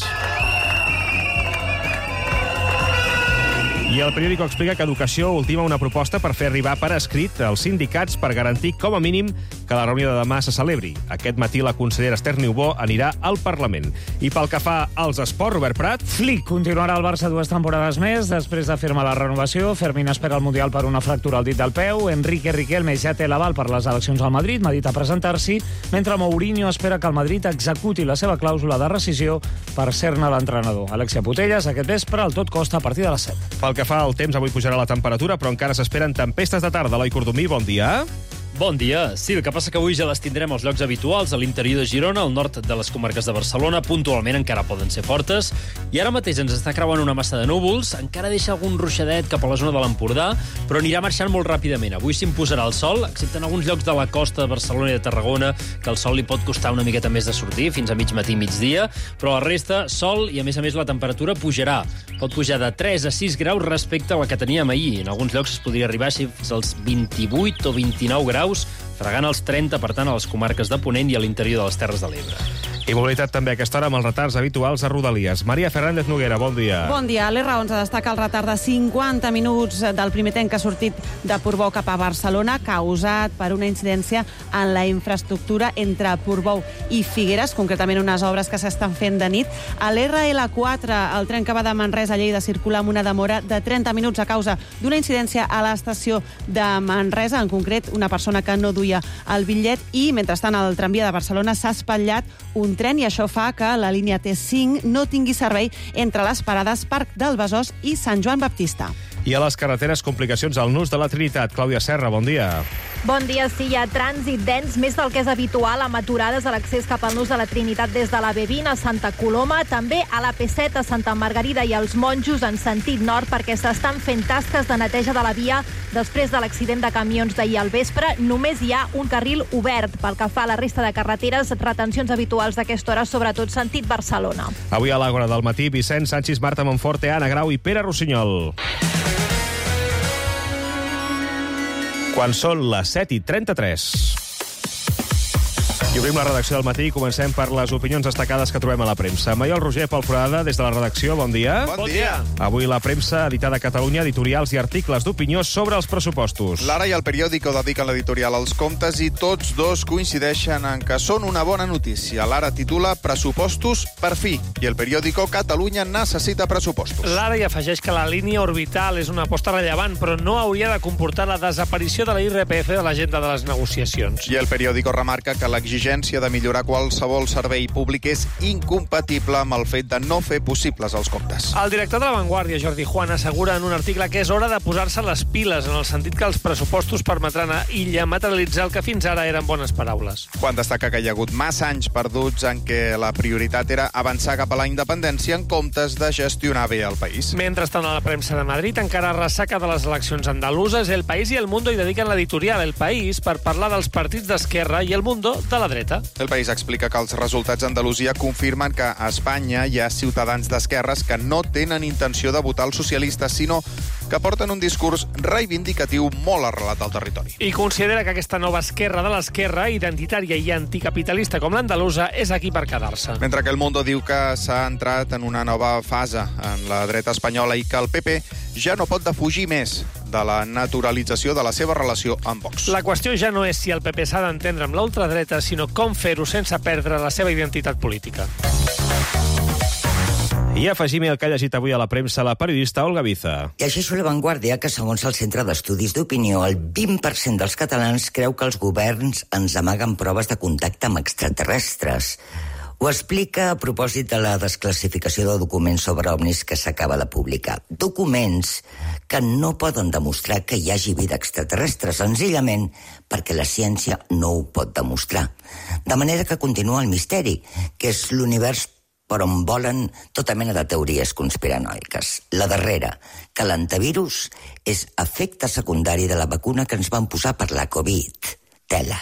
I el periòdico explica que Educació ultima una proposta per fer arribar per escrit als sindicats per garantir, com a mínim, que la reunió de demà se celebri. Aquest matí la consellera Esther Niubó anirà al Parlament. I pel que fa als esports, Robert Prat... Flick continuarà al Barça dues temporades més. Després de firmar la renovació, Fermín espera el Mundial per una fractura al dit del peu. Enrique Riquelme ja té l'aval per les eleccions al Madrid, medita presentar-s'hi, mentre Mourinho espera que el Madrid executi la seva clàusula de rescisió per ser-ne l'entrenador. Alexia Putellas, aquest vespre, al tot costa a partir de les set. Pel que fa al temps, avui pujarà la temperatura, però encara s'esperen tempestes de tarda. Eloi Cordomí, bon dia. Bon dia. Sí, el que passa que avui ja les tindrem als llocs habituals, a l'interior de Girona, al nord de les comarques de Barcelona, puntualment encara poden ser fortes, i ara mateix ens està creuant una massa de núvols, encara deixa algun ruixadet cap a la zona de l'Empordà, però anirà marxant molt ràpidament. Avui s'imposarà el sol, excepte en alguns llocs de la costa de Barcelona i de Tarragona, que el sol li pot costar una miqueta més de sortir, fins a mig matí i migdia, però la resta, sol, i a més a més la temperatura pujarà. Pot pujar de tres a sis graus respecte a la que teníem ahir. En alguns llocs es podria arribar fins als vint-i-vuit o vint-i-nou graus, fregant els trenta, per tant, a les comarques de Ponent i a l'interior de les Terres de l'Ebre. I mobilitat també a aquesta hora amb els retards habituals a Rodalies. Maria Fernández Noguera, bon dia. Bon dia. A l'R onze destaca el retard de cinquanta minuts del primer tren que ha sortit de Portbou cap a Barcelona, causat per una incidència en la infraestructura entre Portbou i Figueres, concretament unes obres que s'estan fent de nit. A l'R L quatre, el tren que va de Manresa a Lleida circula amb una demora de trenta minuts a causa d'una incidència a l'estació de Manresa, en concret una persona que no duia el bitllet, i mentrestant el tramvia de Barcelona s'ha espatllat un tren i això fa que la línia T cinc no tingui servei entre les parades Parc del Besòs i Sant Joan Baptista. I a les carreteres, complicacions al nus de la Trinitat. Clàudia Serra, bon dia. Bon dia, sí, hi ha trànsit dens, més del que és habitual, amb aturades a l'accés cap al nus de la Trinitat des de la B vint a Santa Coloma, també a la P set a Santa Margarida i als Monjos en sentit nord, perquè s'estan fent tasques de neteja de la via després de l'accident de camions d'ahir al vespre. Només hi ha un carril obert. Pel que fa a la resta de carreteres, retencions habituals d'aquesta hora, sobretot sentit Barcelona. Avui a l'Àgora del matí, Vicenç Sanchis, Marta Monforte, Anna Grau i Pere Rossinyol. Quan són les set i trenta-tres. I obrim la redacció del matí i comencem per les opinions destacades que trobem a la premsa. Maiol Roger, Pol Forada, des de la redacció, bon dia. Bon dia. Avui la premsa editada a Catalunya, editorials i articles d'opinió sobre els pressupostos. L'Ara i el Periòdico dediquen l'editorial als comptes i tots dos coincideixen en que són una bona notícia. L'Ara titula Pressupostos per fi i el Periòdico Catalunya necessita pressupostos. L'Ara hi afegeix que la línia orbital és una aposta rellevant, però no hauria de comportar la desaparició de la I R P F de l'agenda de les negociacions. I el Periòdico remarca que l'exigència de millorar qualsevol servei públic és incompatible amb el fet de no fer possibles els comptes. El director de La Vanguardia, Jordi Juan, assegura en un article que és hora de posar-se les piles, en el sentit que els pressupostos permetran a Illa materialitzar el que fins ara eren bones paraules. Quan destaca que hi ha hagut massa anys perduts en què la prioritat era avançar cap a la independència en comptes de gestionar bé el país. Mentrestant, a la premsa de Madrid encara ressaca de les eleccions andaluses, El País i El Mundo hi dediquen l'editorial El País per parlar dels partits d'esquerra i El Mundo de la dreta. El País explica que els resultats d'Andalusia confirmen que a Espanya hi ha ciutadans d'esquerres que no tenen intenció de votar els socialistes, sinó que porten un discurs reivindicatiu molt arrelat al territori. I considera que aquesta nova esquerra de l'esquerra, identitària i anticapitalista com l'andalusa, és aquí per quedar-se. Mentre que El Mundo diu que s'ha entrat en una nova fase en la dreta espanyola i que el P P ja no pot defugir més de la naturalització de la seva relació amb Vox. La qüestió ja no és si el P P s'ha d'entendre amb la ultradreta, sinó com fer-ho sense perdre la seva identitat política. I afegim el que ha llegit avui a la premsa la periodista Olga Biza. Llegeixo a La Vanguardia que, segons el Centre d'Estudis d'Opinió, el vint per cent dels catalans creu que els governs ens amaguen proves de contacte amb extraterrestres. Ho explica a propòsit de la desclassificació de documents sobre ovnis que s'acaba de publicar. Documents que no poden demostrar que hi hagi vida extraterrestre, senzillament perquè la ciència no ho pot demostrar. De manera que continua el misteri, que és l'univers per on volen tota mena de teories conspiranoiques. La darrera, que l'antivirus és efecte secundari de la vacuna que ens van posar per la Covid. Tela.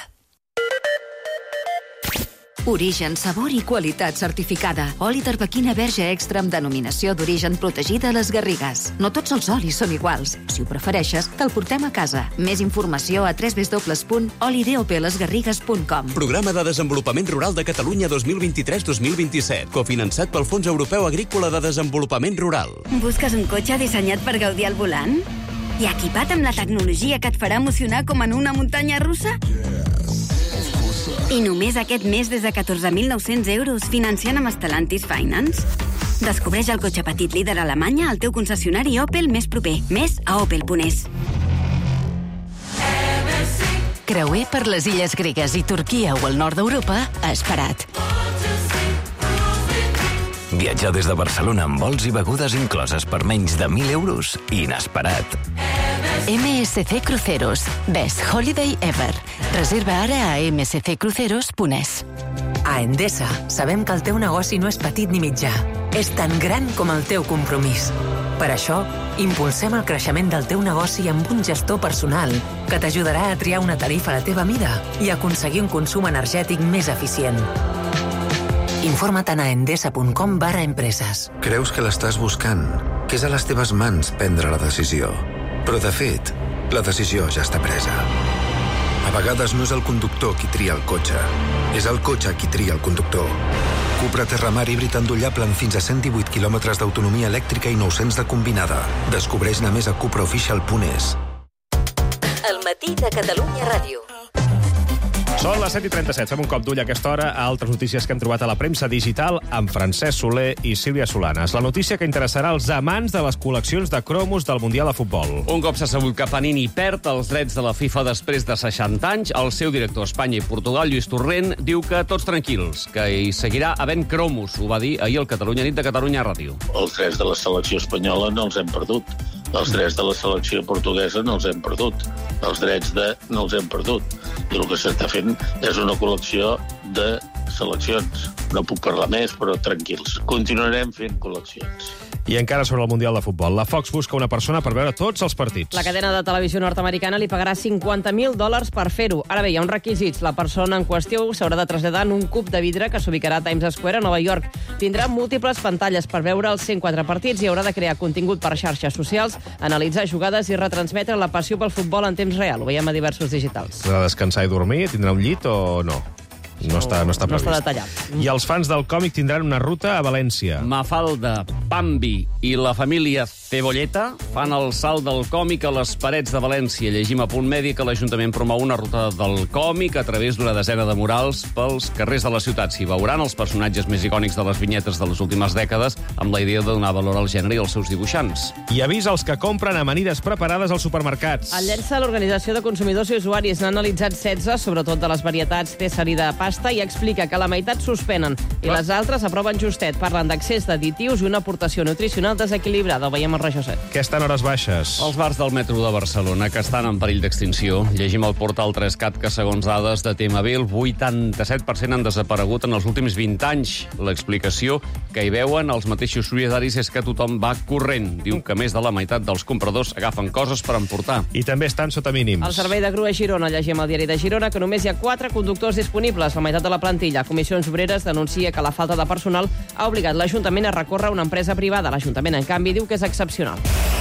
Origen, sabor i qualitat certificada. Oli d'arbequina verge extra amb denominació d'origen protegida a les Garrigues. No tots els olis són iguals. Si ho prefereixes, te'l portem a casa. Més informació a w w w punt oli d o p les garrigues punt com. Programa de Desenvolupament Rural de Catalunya dos mil vint-i-tres dos mil vint-i-set, cofinançat pel Fons Europeu Agrícola de Desenvolupament Rural. Busques un cotxe dissenyat per gaudir al volant? I equipat amb la tecnologia que et farà emocionar com en una muntanya russa? I només aquest mes des de catorze mil nou-cents euros financiant amb Stellantis Finance. Descobreix el cotxe petit líder a Alemanya al teu concessionari Opel més proper. Més a opel punt es. Creuer per les illes gregues i Turquia o el nord d'Europa, esperat. Viatjar des de Barcelona amb vols i begudes incloses per menys de mil euros, inesperat. M S C Cruceros. Best Holiday Ever. Reserva ara a m s c cruceros punt es. A Endesa sabem que el teu negoci no és petit ni mitjà. És tan gran com el teu compromís. Per això, impulsem el creixement del teu negoci amb un gestor personal que t'ajudarà a triar una tarifa a la teva mida i aconseguir un consum energètic més eficient. Informa't a endesa punt com barra empreses. Creus que l'estàs buscant, que és a les teves mans prendre la decisió. Però, de fet, la decisió ja està presa. A vegades no és el conductor qui tria el cotxe, és el cotxe qui tria el conductor. Cupra Terramar híbrid endollable amb fins a cent divuit quilòmetres d'autonomia elèctrica i nou-cents de combinada. Descobreix-ne més a cupra oficial punt es. El matí de Catalunya Ràdio. Són les set i trenta-set. Fem un cop d'ull a aquesta hora a altres notícies que hem trobat a la premsa digital amb Francesc Soler i Sílvia Solanes. La notícia que interessarà els amants de les col·leccions de cromos del Mundial de Futbol. Un cop s'ha sabut que Panini perd els drets de la FIFA després de seixanta anys, el seu director a Espanya i Portugal, Lluís Torrent, diu que tots tranquils, que hi seguirà havent cromos. Ho va dir ahir al Catalunya Nit de Catalunya Ràdio. Els drets de la selecció espanyola no els hem perdut. Els drets de la selecció portuguesa no els hem perdut. Els drets de no els hem perdut. I el que s'està fent és una col·lecció de seleccions. No puc parlar més, però tranquils. Continuarem fent col·leccions. I encara sobre el Mundial de Futbol. La Fox busca una persona per veure tots els partits. La cadena de televisió nord-americana li pagarà cinquanta mil dòlars per fer-ho. Ara bé, hi ha uns requisits. La persona en qüestió s'haurà de traslladar en un cub de vidre que s'ubicarà a Times Square, a Nova York. Tindrà múltiples pantalles per veure els cent quatre partits i haurà de crear contingut per xarxes socials, analitzar jugades i retransmetre la passió pel futbol en temps real. Ho veiem a diversos digitals. Podrà descansar i dormir? Tindrà un llit o no? No està, no està No previst. està detallat. I els fans del còmic tindran una ruta a València. Mafalda, Bambi i la família Cebolleta fan el salt del còmic a les parets de València. Llegim a Punt Medi que l'Ajuntament promou una ruta del còmic a través d'una desena de murals pels carrers de la ciutat. S'hi veuran els personatges més icònics de les vinyetes de les últimes dècades, amb la idea de donar valor al gènere i als seus dibuixants. I avisa els que compren amanides preparades als supermercats. El llença l'Organització de Consumidors i Usuaris. N'ha analitzat setze, sobretot de les varietats César i de pasta, i explica que la meitat suspenen i les altres aproven justet. Parlen d'accés d'additius i una aportació nutricional desequilibrada. Ho veiem al Regió set. Què estan hores baixes? Els bars del metro de Barcelona, que estan en perill d'extinció. Llegim al portal tres cat que, segons dades de T M B, el vuitanta-set per cent han desaparegut en els últims vint anys. L'explicació que hi veuen els mateixos propietaris és que tothom va corrent. Diu que més de la meitat dels compradors agafen coses per emportar. I també estan sota mínims. El servei de grua a Girona. Llegim al diari de Girona que només hi ha quatre conductors disponibles, la meitat de la plantilla. Comissions Obreres denuncia que la falta de personal ha obligat l'Ajuntament a recórrer a una empresa privada. L'Ajuntament, en canvi, diu que és excepcional.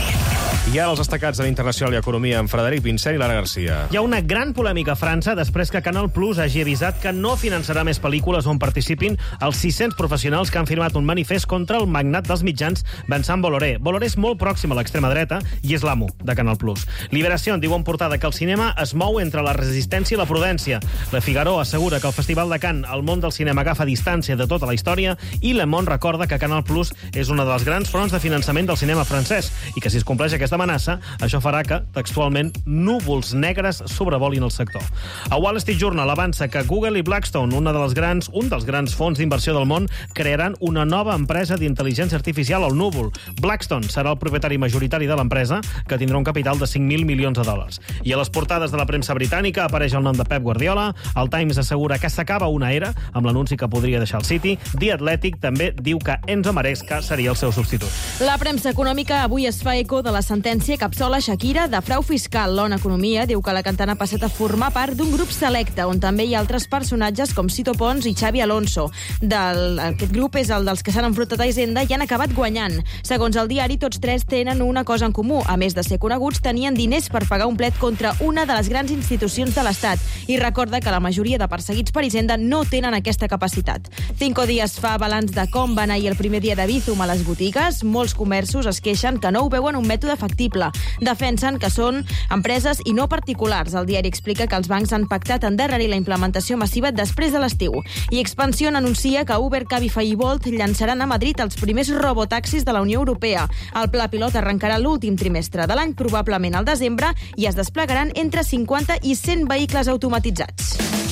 I ara els destacats de l'Internacional i Economia amb Frederic Vincent i Lara Garcia. Hi ha una gran polèmica a França després que Canal Plus hagi avisat que no finançarà més pel·lícules on participin els sis-cents professionals que han firmat un manifest contra el magnat dels mitjans Vincent Bolloré. Bolloré és molt pròxim a l'extrema dreta i és l'amo de Canal Plus. Liberació diu en portada que el cinema es mou entre la resistència i la prudència. Le Figaro assegura que al Festival de Cannes el món del cinema agafa distància de tota la història i Le Monde recorda que Canal Plus és una de les grans fronts de finançament del cinema francès i que si es compleix aquesta amenaça, això farà que, textualment, núvols negres sobrevolin el sector. A Wall Street Journal avança que Google i Blackstone, una de les grans, un dels grans fons d'inversió del món, crearan una nova empresa d'intel·ligència artificial al núvol. Blackstone serà el propietari majoritari de l'empresa, que tindrà un capital de cinc mil milions de dòlars. I a les portades de la premsa britànica apareix el nom de Pep Guardiola, el Times assegura que s'acaba una era, amb l'anunci que podria deixar el City, The Athletic també diu que Enzo Maresca seria el seu substitut. La premsa econòmica avui es fa eco de la sentència que absola Shakira de frau fiscal. L'On Economia diu que la cantant ha passat a formar part d'un grup selecte, on també hi ha altres personatges com Sito Pons i Xavi Alonso. Del, aquest grup és el dels que s'han enfrontat a Hisenda i han acabat guanyant. Segons el diari, tots tres tenen una cosa en comú. A més de ser coneguts, tenien diners per pagar un plet contra una de les grans institucions de l'Estat. I recorda que la majoria de perseguits per Hisenda no tenen aquesta capacitat. Cinco Días fa balanç de com va anar ahir el primer dia de Bizum a les botigues. Molts comerços es queixen que no ho veuen un mètode factible. Defensen que són empreses i no particulars. El diari explica que els bancs han pactat endarrerir la implementació massiva després de l'estiu. I Expansión anuncia que Uber, Cabify i Bolt llançaran a Madrid els primers robotaxis de la Unió Europea. El pla pilot arrencarà l'últim trimestre de l'any, probablement al desembre, i es desplegaran entre cinquanta i cent vehicles automatitzats.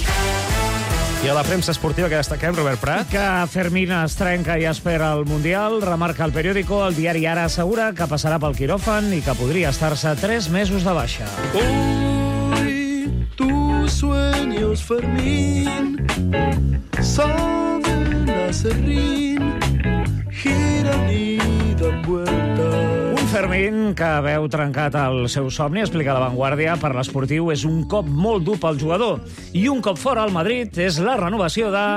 I a la premsa esportiva que destaquem, Robert Prat. Que Fermín es trenca i espera el Mundial. Remarca el periòdico. El diari Ara assegura que passarà pel quiròfan i que podria estar-se tres mesos de baixa. Hoy tus sueños, Fermín, saben a serrín, giran y dan vueltas. Un Fermín que veu trencat el seu somni, explica La Vanguardia, per l'esportiu és un cop molt dur pel jugador. I un cop fora al Madrid és la renovació de...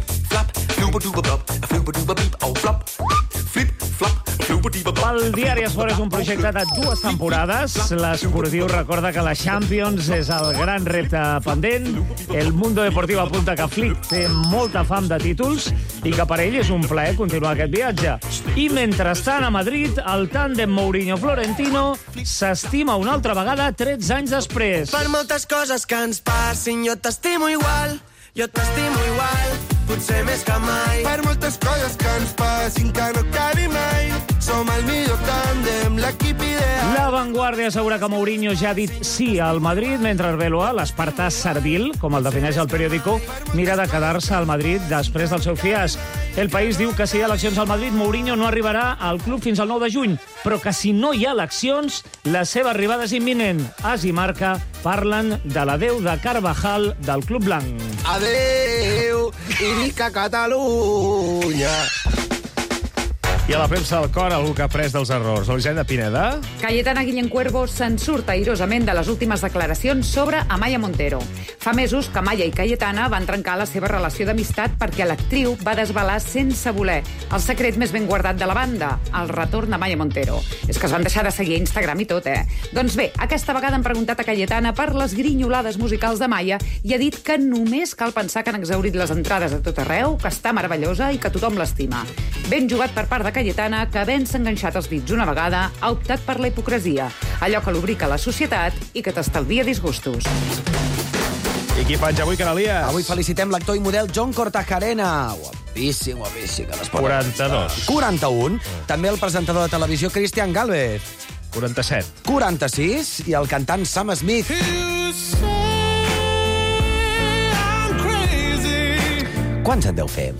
Pel diari Esport és un projecte de dues temporades. L'esportiu recorda que la Champions és el gran repte pendent. El Mundo Deportivo apunta que Flick té molta fam de títols i que per ell és un plaer continuar aquest viatge. I mentrestant a Madrid, el tàndem Mourinho-Florentino s'estima una altra vegada tretze anys després. Per moltes coses que ens passin, jo t'estimo igual, jo t'estimo igual, potser més que mai. Per moltes coses que ens passin, que no acabi mai, som el millor tàndem, l'equip ideal. La Vanguardia assegura que Mourinho ja ha dit sí al Madrid, mentre Arbeloa, l'espartà servil, com el defineix el periòdico, mira de quedar-se al Madrid després del seu fiasc. El País diu que si hi ha eleccions al Madrid, Mourinho no arribarà al club fins al nou de juny, però que si no hi ha eleccions, la seva arribada és imminent. As i Marca parlen de l'adeu de Carvajal del Club Blanc. Adeu, i visca Catalunya. I a la premsa del cor, algú que ha après dels errors. Elisenda Pineda? Cayetana Guillén Cuervo se'n surt airosament de les últimes declaracions sobre Amaya Montero. Fa mesos que Amaya i Cayetana van trencar la seva relació d'amistat perquè l'actriu va desvelar sense voler el secret més ben guardat de la banda, el retorn d'Amaya Montero. És que es van deixar de seguir a Instagram i tot, eh? Doncs bé, aquesta vegada han preguntat a Cayetana per les grinyolades musicals d'Amaya i ha dit que només cal pensar que han exhaurit les entrades a tot arreu, que està meravellosa i que tothom l'estima. Ben jugat per part de Cayetana, que havent-se enganxat els dits una vegada, ha optat per la hipocresia, allò que lubrica la societat i que t'estalvia disgustos. I qui penja avui, Canalia? Avui felicitem l'actor i model John Cortajarena. Guapíssim, guapíssim. Que les quaranta-dos. quaranta-un. També el presentador de televisió Cristian Galvez. quaranta-set. quaranta-sis. I el cantant Sam Smith. Quants en deu fer?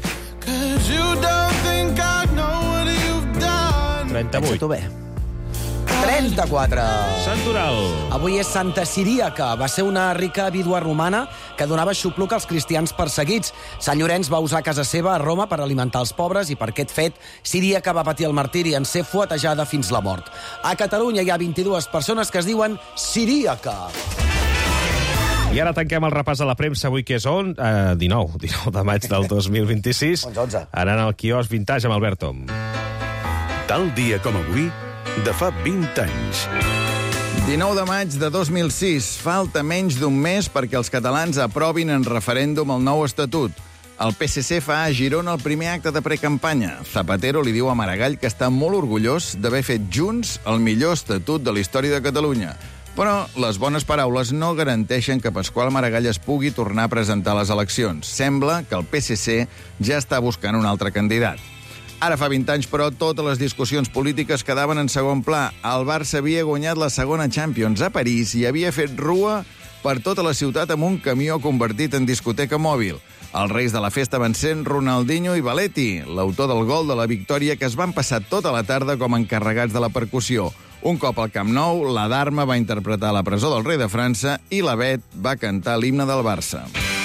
trenta-vuit. Pensa-t'ho bé. trenta-quatre. Santoral. Avui és Santa Siríaca. Va ser una rica vídua romana que donava xupluc als cristians perseguits. Sant Llorenç va usar casa seva a Roma per alimentar els pobres i per aquest fet Siríaca va patir el martiri en ser fuetejada fins la mort. A Catalunya hi ha vint-i-dues persones que es diuen Siríaca. I ara tanquem el repàs de la premsa avui, que és on? Uh, dinou, dinou de maig del dos mil vint-i-sis. onze, onze. Anant al quiosc Vintage amb Albert Tom. Tal dia com avui, de fa vint anys. dinou de maig de dos mil sis. Falta menys d'un mes perquè els catalans aprovin en referèndum el nou estatut. El P S C fa a Girona el primer acte de precampanya. Zapatero li diu a Maragall que està molt orgullós d'haver fet junts el millor estatut de la història de Catalunya. Però les bones paraules no garanteixen que Pasqual Maragall es pugui tornar a presentar a les eleccions. Sembla que el P S C ja està buscant un altre candidat. Ara fa vint anys, però, totes les discussions polítiques quedaven en segon pla. El Barça havia guanyat la segona Champions a París i havia fet rua per tota la ciutat amb un camió convertit en discoteca mòbil. Els reis de la festa van ser Ronaldinho i Valletti, l'autor del gol de la victòria, que es van passar tota la tarda com a encarregats de la percussió. Un cop al Camp Nou, la Dharma va interpretar La presó del rei de França i la Bet va cantar l'himne del Barça.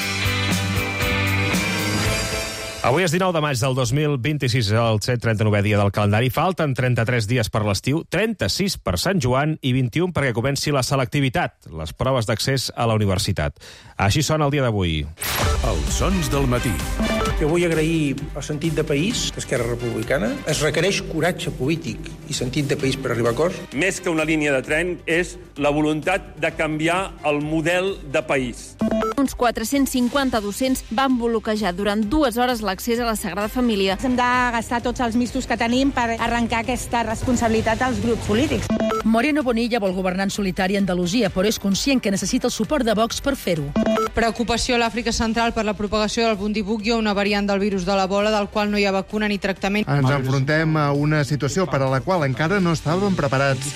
Avui és dinou de maig del dos mil vint-i-sis, el cent trenta-novè dia del calendari. Falten trenta-tres dies per l'estiu, trenta-sis per Sant Joan i vint-i-un perquè comenci la selectivitat, les proves d'accés a la universitat. Així sona el dia d'avui. Els sons del matí. Jo vull agrair el sentit de país d'Esquerra Republicana. Es requereix coratge polític i sentit de país per arribar a acords. Més que una línia de tren, és la voluntat de canviar el model de país. Uns quatre-cents cinquanta docents van bloquejar durant dues hores l'accés a la Sagrada Família. Hem de gastar tots els mistos que tenim per arrencar aquesta responsabilitat als grups polítics. Moreno Bonilla vol governar en solitari a Andalusia, però és conscient que necessita el suport de Vox per fer-ho. Preocupació a l'Àfrica Central per la propagació del bundibugyo, una variant del virus de l'Ebola, del qual no hi ha vacuna ni tractament. Ens enfrontem a una situació per a la qual encara no estàvem preparats.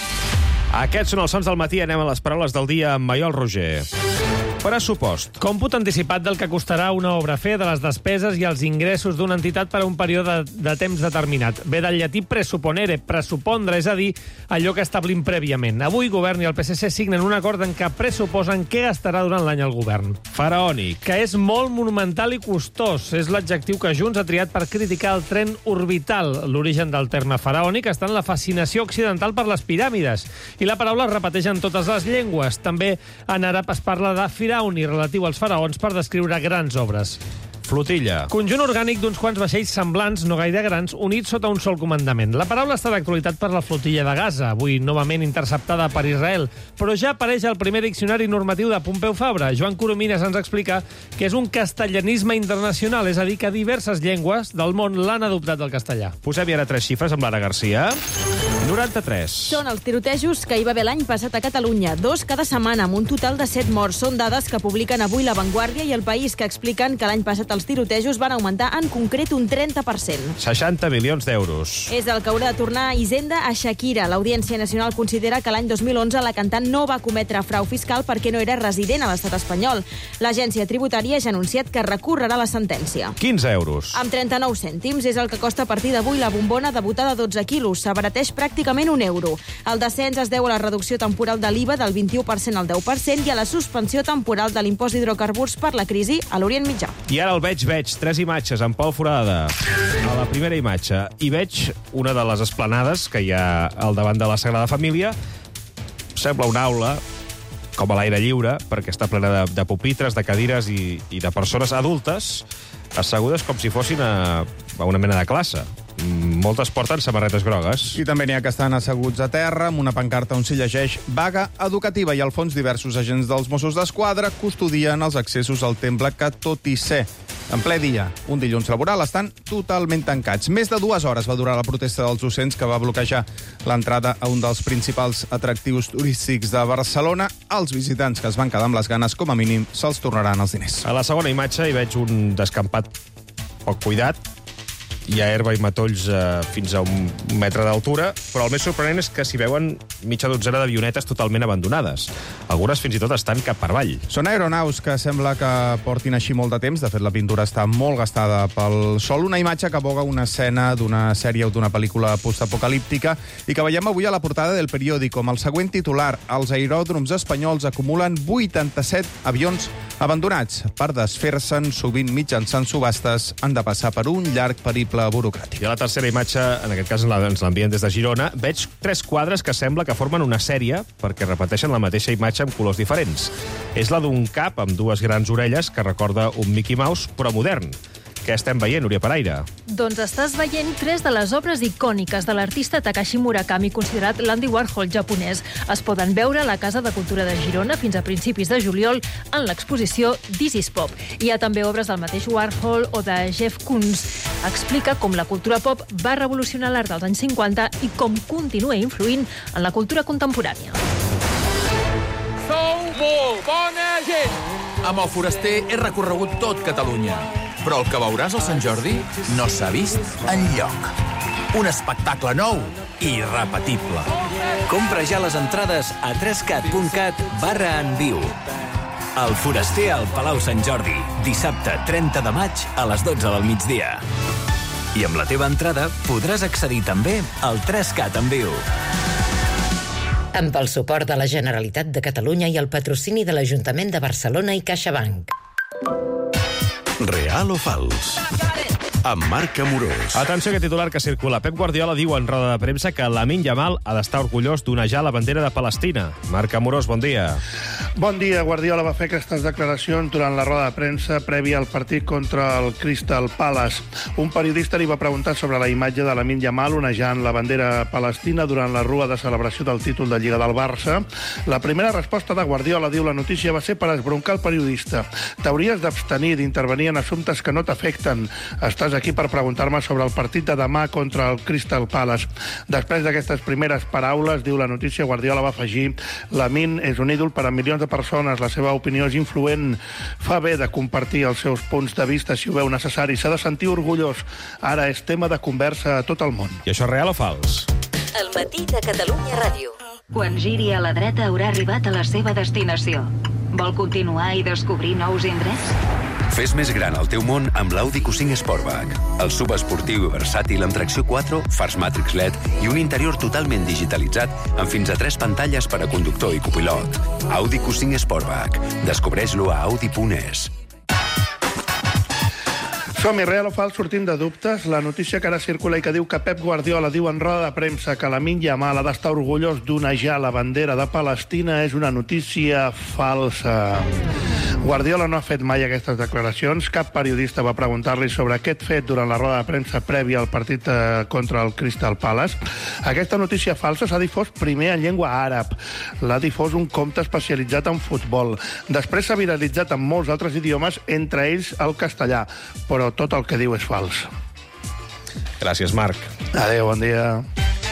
Aquests són els sons del matí. Anem a les paraules del dia amb Maiol Roger. Pressupost. Còmput anticipat del que costarà una obra fer, de les despeses i els ingressos d'una entitat per a un període de, de temps determinat. Ve del llatí presupponere, pressupondre, és a dir, allò que establim prèviament. Avui, Govern i el P S C signen un acord en què pressuposen què gastarà durant l'any el govern. Faraònic. Que és molt monumental i costós. És l'adjectiu que Junts ha triat per criticar el tren orbital. L'origen del terme faraònic està en la fascinació occidental per les piràmides. I la paraula es repeteix en totes les llengües. També en àrab es parla de firauni, relatiu als faraons, per descriure grans obres. Flotilla. Conjunt orgànic d'uns quants vaixells semblants, no gaire grans, units sota un sol comandament. La paraula està d'actualitat per la flotilla de Gaza, avui novament interceptada per Israel, però ja apareix al primer diccionari normatiu de Pompeu Fabra. Joan Coromines ens explica que és un castellanisme internacional, és a dir, que diverses llengües del món l'han adoptat del castellà. Posem ara tres xifres amb Lara Garcia. noranta-tres. Són els tirotejos que hi va haver l'any passat a Catalunya, dos cada setmana, amb un total de set morts. Són dades que publiquen avui La Vanguardia i El País, que expliquen que l'any passat els tirotejos van augmentar en concret un trenta per cent. seixanta milions d'euros. És el que haurà de tornar a Hisenda a Shakira. L'Audiència Nacional considera que l'any dos mil onze la cantant no va cometre frau fiscal perquè no era resident a l'estat espanyol. L'agència tributària ja ha anunciat que recorrerà la sentència. quinze euros. Amb trenta-nou cèntims és el que costa a partir d'avui la bombona de botada de dotze quilos. S'abarateix pràcticament pràcticament un euro. El descens es deu a la reducció temporal de l'I V A del vint-i-u per cent al deu per cent i a la suspensió temporal de l'impost d'hidrocarburs per la crisi a l'Orient Mitjà. I ara el veig, veig, tres imatges amb Pol Forada. A la primera imatge hi veig una de les esplanades que hi ha al davant de la Sagrada Família. Sembla una aula com a l'aire lliure, perquè està plena de, de pupitres, de cadires i, i de persones adultes assegudes com si fossin a, a una mena de classe. Moltes porten samarretes grogues. I també n'hi ha que estan asseguts a terra, amb una pancarta on s'hi llegeix vaga educativa, i al fons diversos agents dels Mossos d'Esquadra custodien els accessos al temple que, tot i ser en ple dia, un dilluns laboral, estan totalment tancats. Més de dues hores va durar la protesta dels docents que va bloquejar l'entrada a un dels principals atractius turístics de Barcelona. Els visitants que es van quedar amb les ganes, com a mínim, se'ls tornaran els diners. A la segona imatge hi veig un descampat poc cuidat. Hi ha herba i matolls eh, fins a un metre d'altura, però el més sorprenent és que s'hi veuen mitja dotzena d'avionetes totalment abandonades. Algunes fins i tot estan cap per avall. Són aeronaus que sembla que portin així molt de temps. De fet, la pintura està molt gastada pel sol. Una imatge que aboga una escena d'una sèrie o d'una pel·lícula postapocalíptica i que veiem avui a la portada del periòdico amb el següent titular: els aeròdroms espanyols acumulen vuitanta-set avions abandonats. Per desfer-se'n, sovint mitjançant subhastes, han de passar per un llarg periple burocràtic. I a la tercera imatge, en aquest cas ens l'envien des de Girona, veig tres quadres que sembla que formen una sèrie perquè repeteixen la mateixa imatge amb colors diferents. És la d'un cap amb dues grans orelles que recorda un Mickey Mouse, però modern. Què estem veient, Núria Paraire? Doncs estàs veient tres de les obres icòniques de l'artista Takashi Murakami, considerat l'Andy Warhol japonès. Es poden veure a la Casa de Cultura de Girona fins a principis de juliol en l'exposició This is Pop. Hi ha també obres del mateix Warhol o de Jeff Koons. Explica com la cultura pop va revolucionar l'art dels anys cinquanta i com continua influint en la cultura contemporània. Sou molt bona gent! Amb el Foraster he recorregut tot Catalunya. Però el que veuràs al Sant Jordi no s'ha vist enlloc. Un espectacle nou i irrepetible. Compra ja les entrades a trescat punt cat barra en viu. El Foraster al Palau Sant Jordi, dissabte trenta de maig a les dotze del migdia. I amb la teva entrada podràs accedir també al trescat en viu. Amb el suport de la Generalitat de Catalunya i el patrocini de l'Ajuntament de Barcelona i CaixaBank. Real o fals? Amb Marc Amorós. Atenció a aquest titular que circula. Pep Guardiola diu en roda de premsa que Lamine Yamal ha d'estar orgullós d'onejar la bandera de Palestina. Marc Amorós, bon dia. Bon dia. Guardiola va fer aquestes declaracions durant la roda de premsa prèvia al partit contra el Crystal Palace. Un periodista li va preguntar sobre la imatge de Lamine Yamal onejant la bandera palestina durant la rua de celebració del títol de Lliga del Barça. La primera resposta de Guardiola, diu la notícia, va ser per esbroncar el periodista. T'hauries d'abstenir d'intervenir en assumptes que no t'afecten. Estàs aquí per preguntar-me sobre el partit de demà contra el Crystal Palace. Després d'aquestes primeres paraules, diu la notícia, Guardiola va afegir: Lamine és un ídol per a milions de persones, la seva opinió és influent, fa bé de compartir els seus punts de vista si ho veu necessari, s'ha de sentir orgullós. Ara és tema de conversa a tot el món. I això és real o fals? El matí de Catalunya Ràdio. Quan giri a la dreta haurà arribat a la seva destinació. Vol continuar i descobrir nous indrets? Fes més gran el teu món amb l'Audi Q cinc Sportback. El sub esportiu i versàtil amb tracció quatre, fars Matrix L E D i un interior totalment digitalitzat amb fins a tres pantalles per a conductor i copilot. Audi Q cinc Sportback. Descobreix-lo a audi punt es. Som-hi, real o fals, sortim de dubtes. La notícia que ara circula i que diu que Pep Guardiola diu en roda de premsa que Lamine Yamal ha d'estar orgullós d'onejar la bandera de Palestina és una notícia falsa. Guardiola no ha fet mai aquestes declaracions. Cap periodista va preguntar-li sobre aquest fet durant la roda de premsa prèvia al partit eh, contra el Crystal Palace. Aquesta notícia falsa s'ha difós primer en llengua àrab. L'ha difós un compte especialitzat en futbol. Després s'ha viralitzat en molts altres idiomes, entre ells el castellà. Però tot el que diu és fals. Gràcies, Marc. Adéu, bon dia.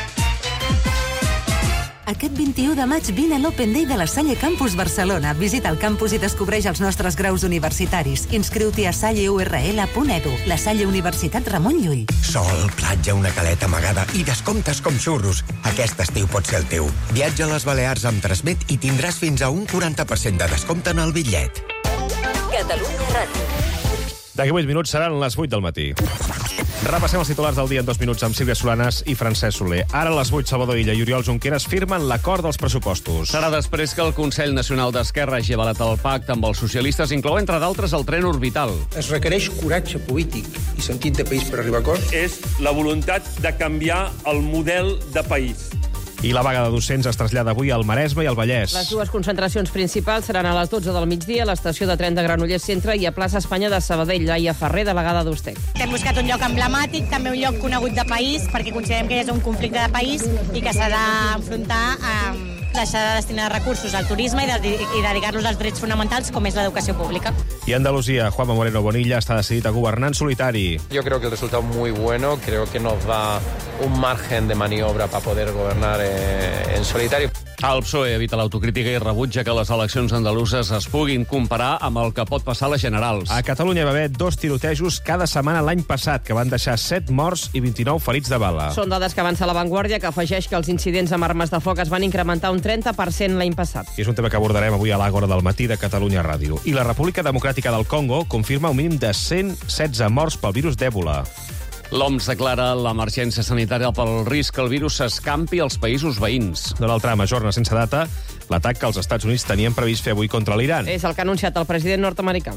Aquest vint-i-u de maig vine a l'Open Day de la Salle Campus Barcelona. Visita el campus i descobreix els nostres graus universitaris. Inscriu-t'hi a salle u erre ele punt edu. La Salle Universitat Ramon Llull. Sol, platja, una caleta amagada i descomptes com xurros. Aquest estiu pot ser el teu. Viatja a les Balears amb Transmet i tindràs fins a un quaranta per cent de descompte en el bitllet. Catalunya Ràdio. D'aquí vuit minuts seran les vuit del matí. Repassem els titulars del dia en dos minuts amb Sílvia Solanas i Francesc Soler. Ara a les vuit, Salvador Illa i Oriol Junqueras firmen l'acord dels pressupostos. Serà després que el Consell Nacional d'Esquerra hagi avalat el pacte amb els socialistes, inclou, entre d'altres, el tren orbital. Es requereix coratge polític i sentit de país per arribar a acords. És la voluntat de canviar el model de país. I la vaga de docents es trasllada avui al Maresme i al Vallès. Les dues concentracions principals seran a les dotze del migdia a l'estació de tren de Granollers Centre i a Plaça Espanya de Sabadell. Laia Ferrer, delegada d'Ustec. Hem buscat un lloc emblemàtic, també un lloc conegut de país, perquè considerem que és un conflicte de país i que s'ha d'enfrontar amb deixar de destinar recursos al turisme i, de, i dedicar-los als drets fonamentals, com és l'educació pública. I Andalucía, Juanma Moreno Bonilla està decidit a governar en solitari. Yo creo que el resultado es muy bueno, creo que nos da un margen de maniobra para poder gobernar eh, en solitario. El P S O E evita l'autocrítica i rebutja que les eleccions andaluses es puguin comparar amb el que pot passar a les generals. A Catalunya hi va haver dos tirotejos cada setmana l'any passat, que van deixar set morts i vint-i-nou ferits de bala. Són dades que avança La Vanguardia, que afegeix que els incidents amb armes de foc es van incrementar un trenta per cent l'any passat. I és un tema que abordarem avui a l'Àgora del matí de Catalunya Ràdio. I la República Democràtica del Congo confirma un mínim de cent setze morts pel virus d'Èbola. L'O M S declara l'emergència sanitària pel risc que el virus s'escampi als països veïns. Donald Trump ajorna sense data l'atac que els Estats Units tenien previst fer avui contra l'Iran. És el que ha anunciat el president nord-americà.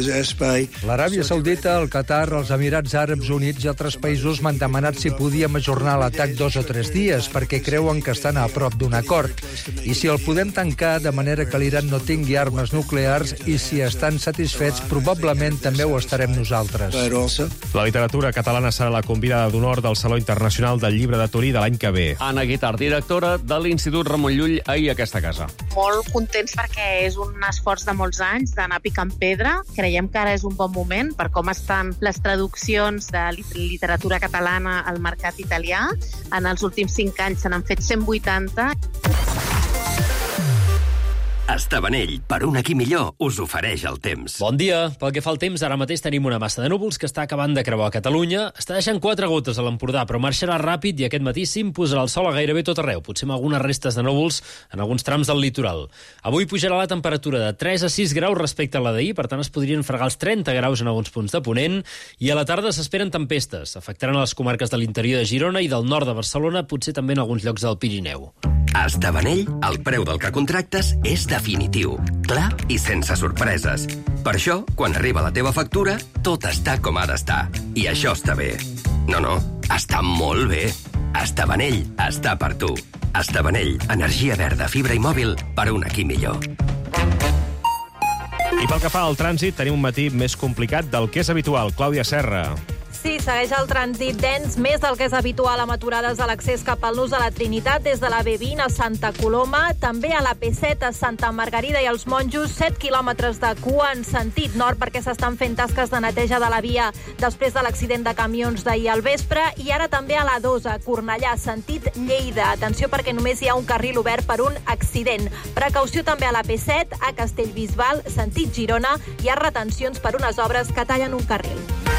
L'Aràbia Saudita, el Qatar, els Emirats Àrabs Units i altres països m'han demanat si podíem ajornar l'atac dos o tres dies, perquè creuen que estan a prop d'un acord. I si el podem tancar de manera que l'Iran no tingui armes nuclears, i si estan satisfets, probablement també ho estarem nosaltres. La literatura catalana serà la convidada d'honor del Saló Internacional del Llibre de Torí de l'any que ve. Anna Guitart, directora de l'Institut Ramon Llull, ahir a aquesta casa. Molt contents perquè és un esforç de molts anys d'anar picant pedra. Creiem que ara és un bon moment per com estan les traduccions de literatura catalana al mercat italià. En els últims cinc anys se n'han fet cent vuitanta. Estavanell, per un aquí millor, us ofereix el temps. Bon dia. Pel que fa al temps, ara mateix tenim una massa de núvols que està acabant de creuar Catalunya. Està deixant quatre gotes a l'Empordà, però marxarà ràpid i aquest matí s'imposarà el sol a gairebé tot arreu, potser amb algunes restes de núvols en alguns trams del litoral. Avui pujarà la temperatura de tres a sis graus respecte a la d'ahir, per tant es podrien fregar els trenta graus en alguns punts de Ponent, i a la tarda s'esperen tempestes. Afectaran a les comarques de l'interior de Girona i del nord de Barcelona, potser també en alguns llocs del Pirineu. A Estavanell, el preu del que contractes és definitiu, clar i sense sorpreses. Per això, quan arriba la teva factura, tot està com ha d'estar. I això està bé. No, no, està molt bé. Estavanell està per tu. Estavanell, energia verda, fibra i mòbil per un aquí millor. I pel que fa al trànsit, tenim un matí més complicat del que és habitual. Clàudia Serra. Sí, segueix el trànsit dens, més del que és habitual amb aturades a l'accés cap al nus de la Trinitat des de la B vint a Santa Coloma, també a la P set a Santa Margarida i els Monjos, set quilòmetres de cua en sentit nord perquè s'estan fent tasques de neteja de la via després de l'accident de camions d'ahir al vespre, i ara també a la dos a Cornellà, sentit Lleida. Atenció perquè només hi ha un carril obert per un accident. Precaució també a la P set a Castellbisbal, sentit Girona, hi ha retencions per unes obres que tallen un carril.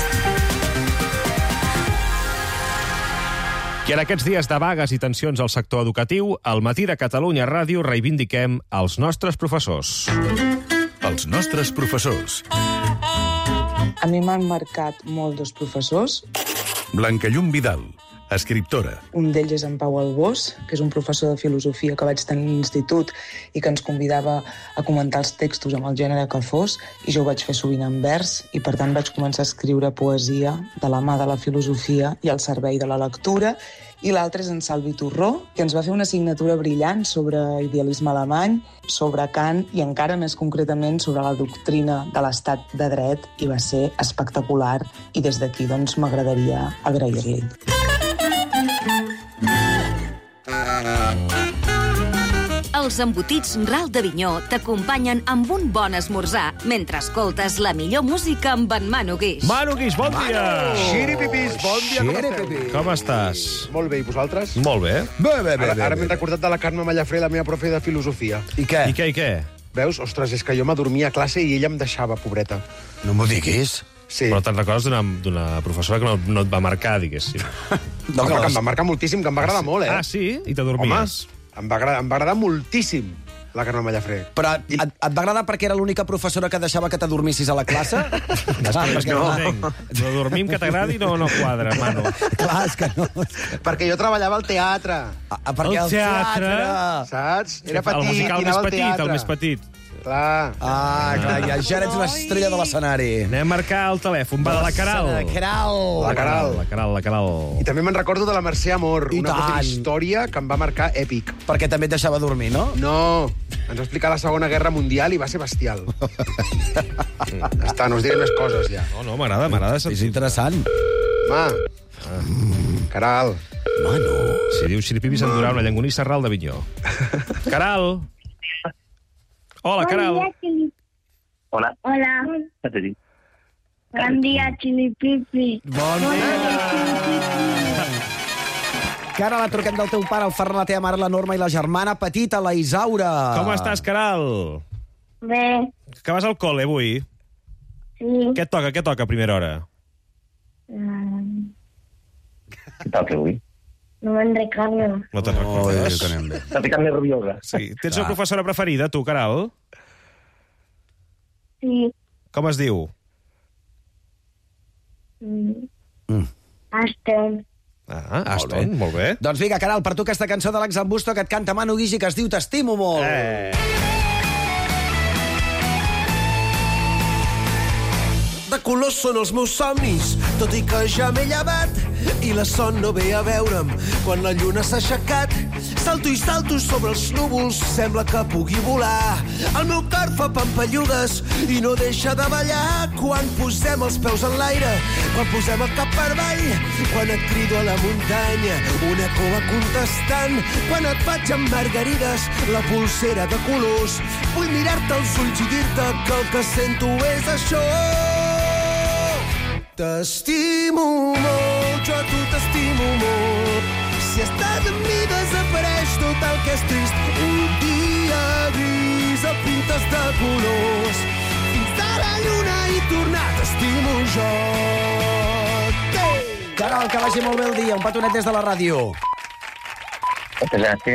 I en aquests dies de vagues i tensions al sector educatiu, al matí de Catalunya Ràdio reivindiquem els nostres professors. Els nostres professors. A mi m'han marcat molt dos professors. Blancallum Vidal, escriptora. Un d'ells és en Pau Albós, que és un professor de filosofia que vaig tenir a l'institut i que ens convidava a comentar els textos amb el gènere que fos, i jo ho vaig fer sovint en vers, i per tant vaig començar a escriure poesia de la mà de la filosofia i al servei de la lectura. I l'altre és en Salvi Torró, que ens va fer una assignatura brillant sobre idealisme alemany, sobre Kant i encara més concretament sobre la doctrina de l'estat de dret, i va ser espectacular, i des d'aquí doncs m'agradaria agrair-li. Els embotits Ral d'Avinyó t'acompanyen amb un bon esmorzar mentre escoltes la millor música amb en Manu Guix. Manu Guix, bon dia! Xiripipis, bon dia, com esteu? Com estàs? Molt bé, i vosaltres? Molt bé. Bé, bé, bé. Ara, ara m'he recordat de la Carme Mallafré, la meva profe de filosofia. I què? I què, i què? Veus? Ostres, és que jo m'adormia a classe i ella em deixava, pobreta. No m'ho diguis. Sí. Però te'n recordes d'una professora que no, no et va marcar, diguéssim. No, que em va marcar moltíssim, que em va agradar molt, eh? Ah, sí? I t'adormies? Home, em va agradar, em va agradar moltíssim. la Carme Mallafré. Però et, et va agradar perquè era l'única professora que deixava que t'adormissis a la classe? Després, no. No dormir que t'agradi no, no quadra, mano. Clar, és que no. Perquè jo treballava al teatre. Ah, perquè el teatre... Saps? Era petit, el musical i anava més al petit, teatre. el més petit. Clar. Ah, clar, ja, ja ets una estrella de l'escenari. Anem a marcar el telèfon. Va, de la Caral. La Caral. La Caral. La Caral, la Caral. I també me'n recordo de la Mercè Amor, I una tant. petita història que em va marcar èpic. Perquè també et deixava dormir, no? No, ens va explicar la Segona Guerra Mundial i va ser bestial. Ja està, no us diré més coses, ja. No, no, m'agrada, m'agrada. És interessant. Ma, Caral. Mano. Si diu xiripipi s'endurà una llangonissa ral de Vinyó. Caral. Hola, Caral. Hola. Hola. Bon dia, Xilipipi. Bon dia. Caral, la truquem del teu pare, el Ferran, la teva mare, la Norma i la germana petita, la Isaura. Com estàs, Caral? Bé. Que vas al col·le avui? Sí. Què et toca, què toca a primera hora? Um, Què toca avui? no me'n recordo. No te'n recordes? Està ficant nerviosa. Sí. Tens una professora preferida, tu, Caral? Sí. Com es diu? Mm. Mm. Aston. Ah, Aston, molt bé. Doncs vinga, Caral, per tu aquesta cançó de l'Àngel Busto que et canta Manu Guix i que es diu T'estimo molt. Eh. De colors són els meus somnis, tot i que ja m'he llevat i la son no ve a veure'm quan la lluna s'ha aixecat. Salto i salto sobre els núvols, sembla que pugui volar. El meu cor fa pampallugues i no deixa de ballar quan posem els peus en l'aire, quan posem el cap per avall, quan et crido a la muntanya, una cova contestant, quan et faig amb margarides la pulsera de colors. Vull mirar-te als ulls i dir-te que el que sento és això. T'estimo molt, jo a tu t'estimo molt. Si estàs amb mi desapareix tot el que és trist. Un dia gris el pintes de colors. Fins a la lluna i tornar t'estimo jo. Caral, que vagi molt bé el dia. Un petonet des de la ràdio. Moltes gràcies.